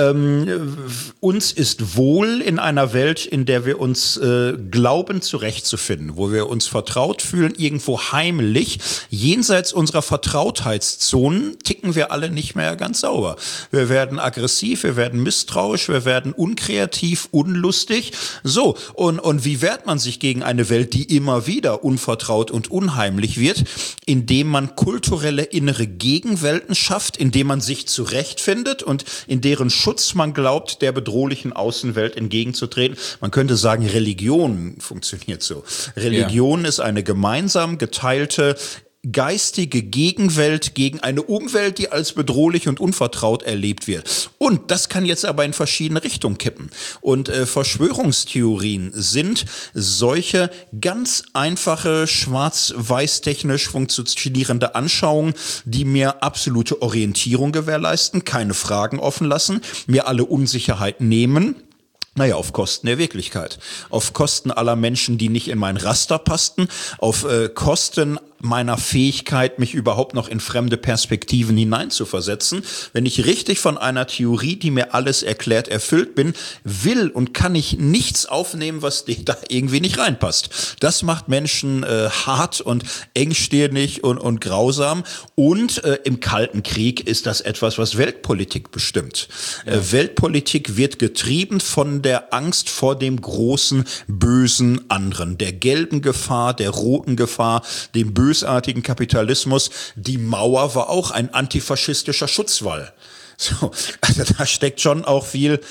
Uns ist wohl in einer Welt, in der wir uns glauben, zurechtzufinden, wo wir uns vertraut fühlen, irgendwo heimlich. Jenseits unserer Vertrautheitszonen ticken wir alle nicht mehr ganz sauber. Wir werden aggressiv, wir werden misstrauisch, wir werden unkreativ, unlustig. So, und wie wehrt man sich gegen eine Welt, die immer wieder unvertraut und unheimlich wird? Indem man kulturelle innere Gegenwelten schafft, indem man sich zurechtfindet und in deren Schutz man glaubt, der bedrohlichen Außenwelt entgegenzutreten. Man könnte sagen, Religion funktioniert so. Religion ist eine gemeinsam geteilte geistige Gegenwelt gegen eine Umwelt, die als bedrohlich und unvertraut erlebt wird. Und das kann jetzt aber in verschiedene Richtungen kippen. Und Verschwörungstheorien sind solche ganz einfache, schwarz-weiß-technisch funktionierende Anschauungen, die mir absolute Orientierung gewährleisten, keine Fragen offen lassen, mir alle Unsicherheit nehmen. Naja, auf Kosten der Wirklichkeit. Auf Kosten aller Menschen, die nicht in mein Raster passten. Auf Kosten meiner Fähigkeit, mich überhaupt noch in fremde Perspektiven hineinzuversetzen. Wenn ich richtig von einer Theorie, die mir alles erklärt, erfüllt bin, will und kann ich nichts aufnehmen, was da irgendwie nicht reinpasst. Das macht Menschen hart und engstirnig und grausam. Und im Kalten Krieg ist das etwas, was Weltpolitik bestimmt. Ja. Weltpolitik wird getrieben von der Angst vor dem großen, bösen anderen, der gelben Gefahr, der roten Gefahr, dem bösartigen Kapitalismus. Die Mauer war auch ein antifaschistischer Schutzwall. So, also da steckt schon auch viel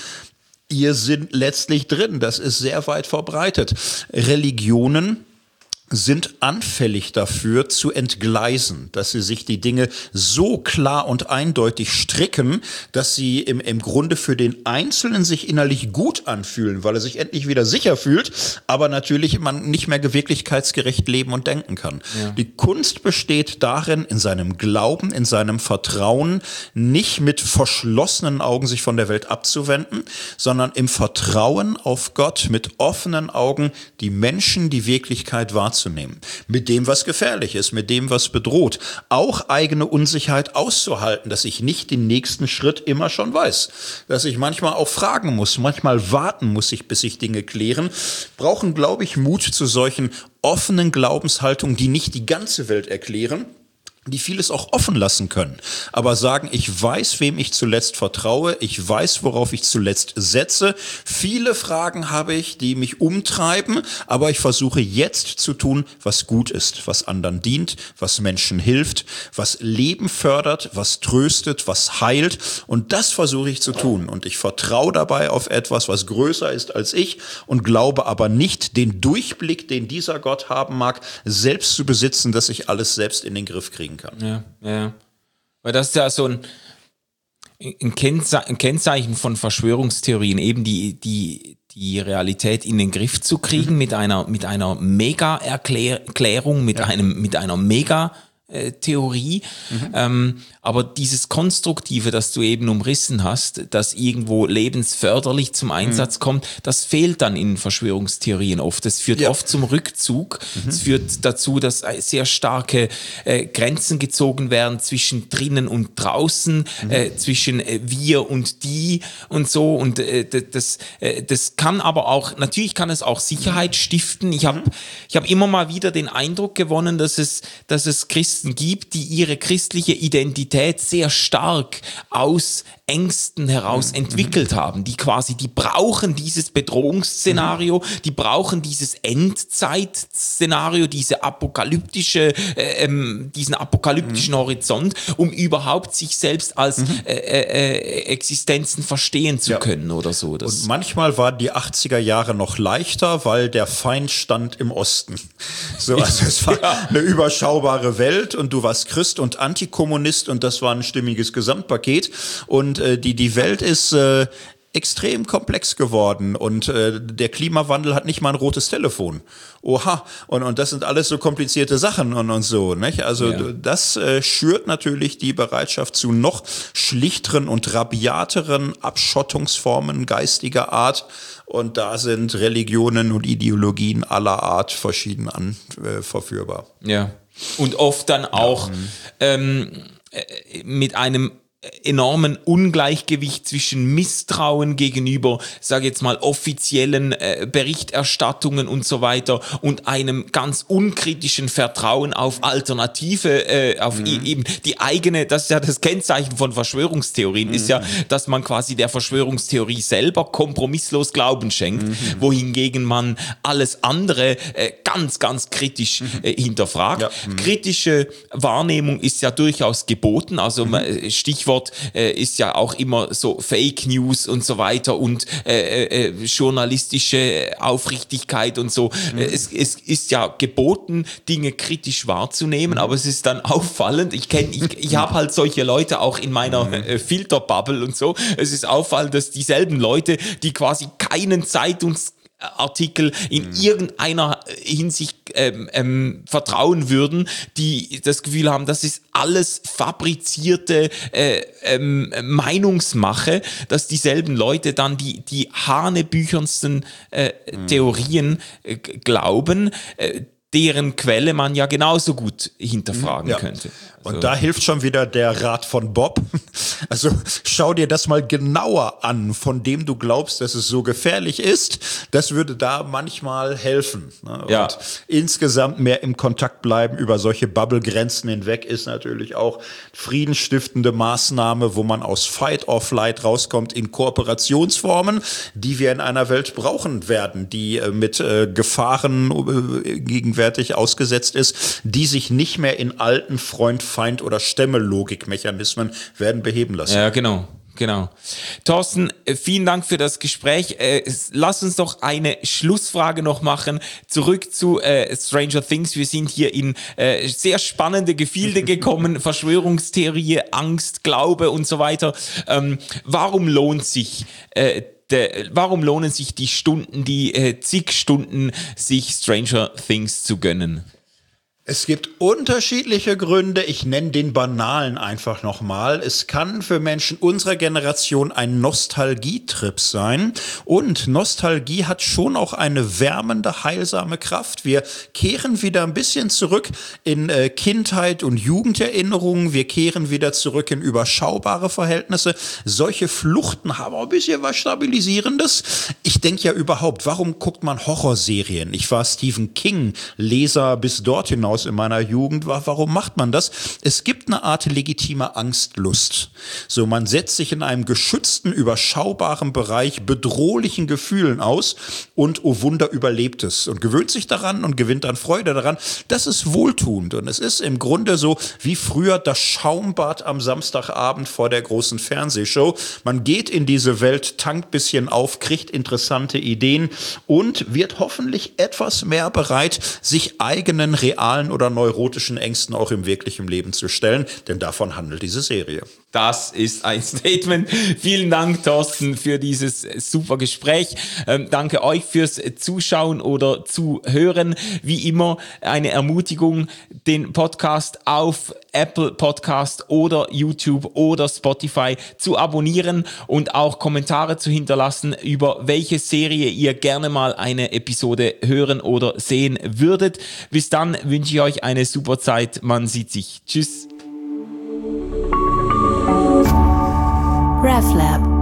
Irrsinn letztlich drin. Das ist sehr weit verbreitet. Religionen sind anfällig dafür zu entgleisen, dass sie sich die Dinge so klar und eindeutig stricken, dass sie im Grunde für den Einzelnen sich innerlich gut anfühlen, weil er sich endlich wieder sicher fühlt, aber natürlich man nicht mehr wirklichkeitsgerecht leben und denken kann. Ja. Die Kunst besteht darin, in seinem Glauben, in seinem Vertrauen nicht mit verschlossenen Augen sich von der Welt abzuwenden, sondern im Vertrauen auf Gott mit offenen Augen die Menschen, die Wirklichkeit wahrzunehmen. Mit dem, was gefährlich ist, mit dem, was bedroht. Auch eigene Unsicherheit auszuhalten, dass ich nicht den nächsten Schritt immer schon weiß. Dass ich manchmal auch fragen muss, manchmal warten muss ich, bis sich Dinge klären. Brauchen, glaube ich, Mut zu solchen offenen Glaubenshaltungen, die nicht die ganze Welt erklären, die vieles auch offen lassen können, aber sagen, ich weiß, wem ich zuletzt vertraue, ich weiß, worauf ich zuletzt setze. Viele Fragen habe ich, die mich umtreiben, aber ich versuche jetzt zu tun, was gut ist, was anderen dient, was Menschen hilft, was Leben fördert, was tröstet, was heilt, und das versuche ich zu tun, und ich vertraue dabei auf etwas, was größer ist als ich, und glaube aber nicht, den Durchblick, den dieser Gott haben mag, selbst zu besitzen, dass ich alles selbst in den Griff kriegen kann. Ja, ja. Weil das ist ja so ein Kennzeichen von Verschwörungstheorien, eben die Realität in den Griff zu kriegen mit einer Mega-Erklärung, mit einer Mega- Theorie. Aber dieses Konstruktive, das du eben umrissen hast, das irgendwo lebensförderlich zum Einsatz kommt, das fehlt dann in Verschwörungstheorien oft. Das führt oft zum Rückzug. Es führt dazu, dass sehr starke Grenzen gezogen werden zwischen drinnen und draußen, zwischen wir und die und so. Und das kann aber auch, natürlich kann es auch Sicherheit stiften. Ich hab immer mal wieder den Eindruck gewonnen, dass es Christen gibt, die ihre christliche Identität sehr stark aus Ängsten heraus entwickelt haben, die brauchen dieses Bedrohungsszenario, die brauchen dieses Endzeitszenario, diesen apokalyptischen Horizont, um überhaupt sich selbst als Existenzen verstehen zu können oder so. Und manchmal waren die 80er Jahre noch leichter, weil der Feind stand im Osten. So, also es war eine überschaubare Welt und du warst Christ und Antikommunist und das war ein stimmiges Gesamtpaket und die Welt ist extrem komplex geworden und der Klimawandel hat nicht mal ein rotes Telefon. Oha, und das sind alles so komplizierte Sachen und so, nicht? Also das schürt natürlich die Bereitschaft zu noch schlichteren und rabiateren Abschottungsformen geistiger Art. Und da sind Religionen und Ideologien aller Art verschieden verführbar. Ja, und oft dann auch mit einem enormen Ungleichgewicht zwischen Misstrauen gegenüber, sage jetzt mal, offiziellen Berichterstattungen und so weiter und einem ganz unkritischen Vertrauen auf Alternative, auf eben die eigene, das ist ja das Kennzeichen von Verschwörungstheorien, ist ja, dass man quasi der Verschwörungstheorie selber kompromisslos Glauben schenkt, wohingegen man alles andere ganz, ganz kritisch hinterfragt. Ja. Kritische Wahrnehmung ist ja durchaus geboten, also Stichwort ist ja auch immer so Fake News und so weiter und journalistische Aufrichtigkeit und so. Es ist ja geboten, Dinge kritisch wahrzunehmen, aber es ist dann auffallend. Ich habe halt solche Leute auch in meiner Filterbubble und so. Es ist auffallend, dass dieselben Leute, die quasi keinen Zeitungsartikel in irgendeiner Hinsicht vertrauen würden, die das Gefühl haben, das ist alles fabrizierte Meinungsmache, dass dieselben Leute dann die hanebüchernsten Theorien glauben, deren Quelle man ja genauso gut hinterfragen könnte. Und da hilft schon wieder der Rat von Bob. Also schau dir das mal genauer an, von dem du glaubst, dass es so gefährlich ist. Das würde da manchmal helfen. Und insgesamt mehr im Kontakt bleiben über solche Bubble-Grenzen hinweg ist natürlich auch friedensstiftende Maßnahme, wo man aus Fight or Flight rauskommt in Kooperationsformen, die wir in einer Welt brauchen werden, die mit Gefahren gegenwärtig ausgesetzt ist, die sich nicht mehr in alten Freund, Feind- oder Stämme-Logikmechanismen werden beheben lassen. Ja, genau. Thorsten, vielen Dank für das Gespräch. Lass uns doch eine Schlussfrage noch machen. Zurück zu Stranger Things. Wir sind hier in sehr spannende Gefilde gekommen. Verschwörungstheorie, Angst, Glaube und so weiter. Warum lohnen sich die Stunden, die zig Stunden, sich Stranger Things zu gönnen? Es gibt unterschiedliche Gründe. Ich nenne den banalen einfach nochmal. Es kann für Menschen unserer Generation ein Nostalgietrip sein. Und Nostalgie hat schon auch eine wärmende, heilsame Kraft. Wir kehren wieder ein bisschen zurück in Kindheit und Jugenderinnerungen. Wir kehren wieder zurück in überschaubare Verhältnisse. Solche Fluchten haben auch ein bisschen was Stabilisierendes. Ich denke ja überhaupt, warum guckt man Horrorserien? Ich war Stephen King-Leser bis dort hinaus in meiner Jugend. Warum macht man das? Es gibt eine Art legitime Angstlust. So, man setzt sich in einem geschützten, überschaubaren Bereich bedrohlichen Gefühlen aus und, oh Wunder, überlebt es und gewöhnt sich daran und gewinnt dann Freude daran. Das ist wohltuend und es ist im Grunde so wie früher das Schaumbad am Samstagabend vor der großen Fernsehshow. Man geht in diese Welt, tankt bisschen auf, kriegt interessante Ideen und wird hoffentlich etwas mehr bereit, sich eigenen realen oder neurotischen Ängsten auch im wirklichen Leben zu stellen, denn davon handelt diese Serie. Das ist ein Statement. Vielen Dank, Thorsten, für dieses super Gespräch. Danke euch fürs Zuschauen oder Zuhören. Wie immer eine Ermutigung, den Podcast auf Apple Podcast oder YouTube oder Spotify zu abonnieren und auch Kommentare zu hinterlassen, über welche Serie ihr gerne mal eine Episode hören oder sehen würdet. Bis dann wünsche ich euch eine super Zeit. Man sieht sich. Tschüss. RefLab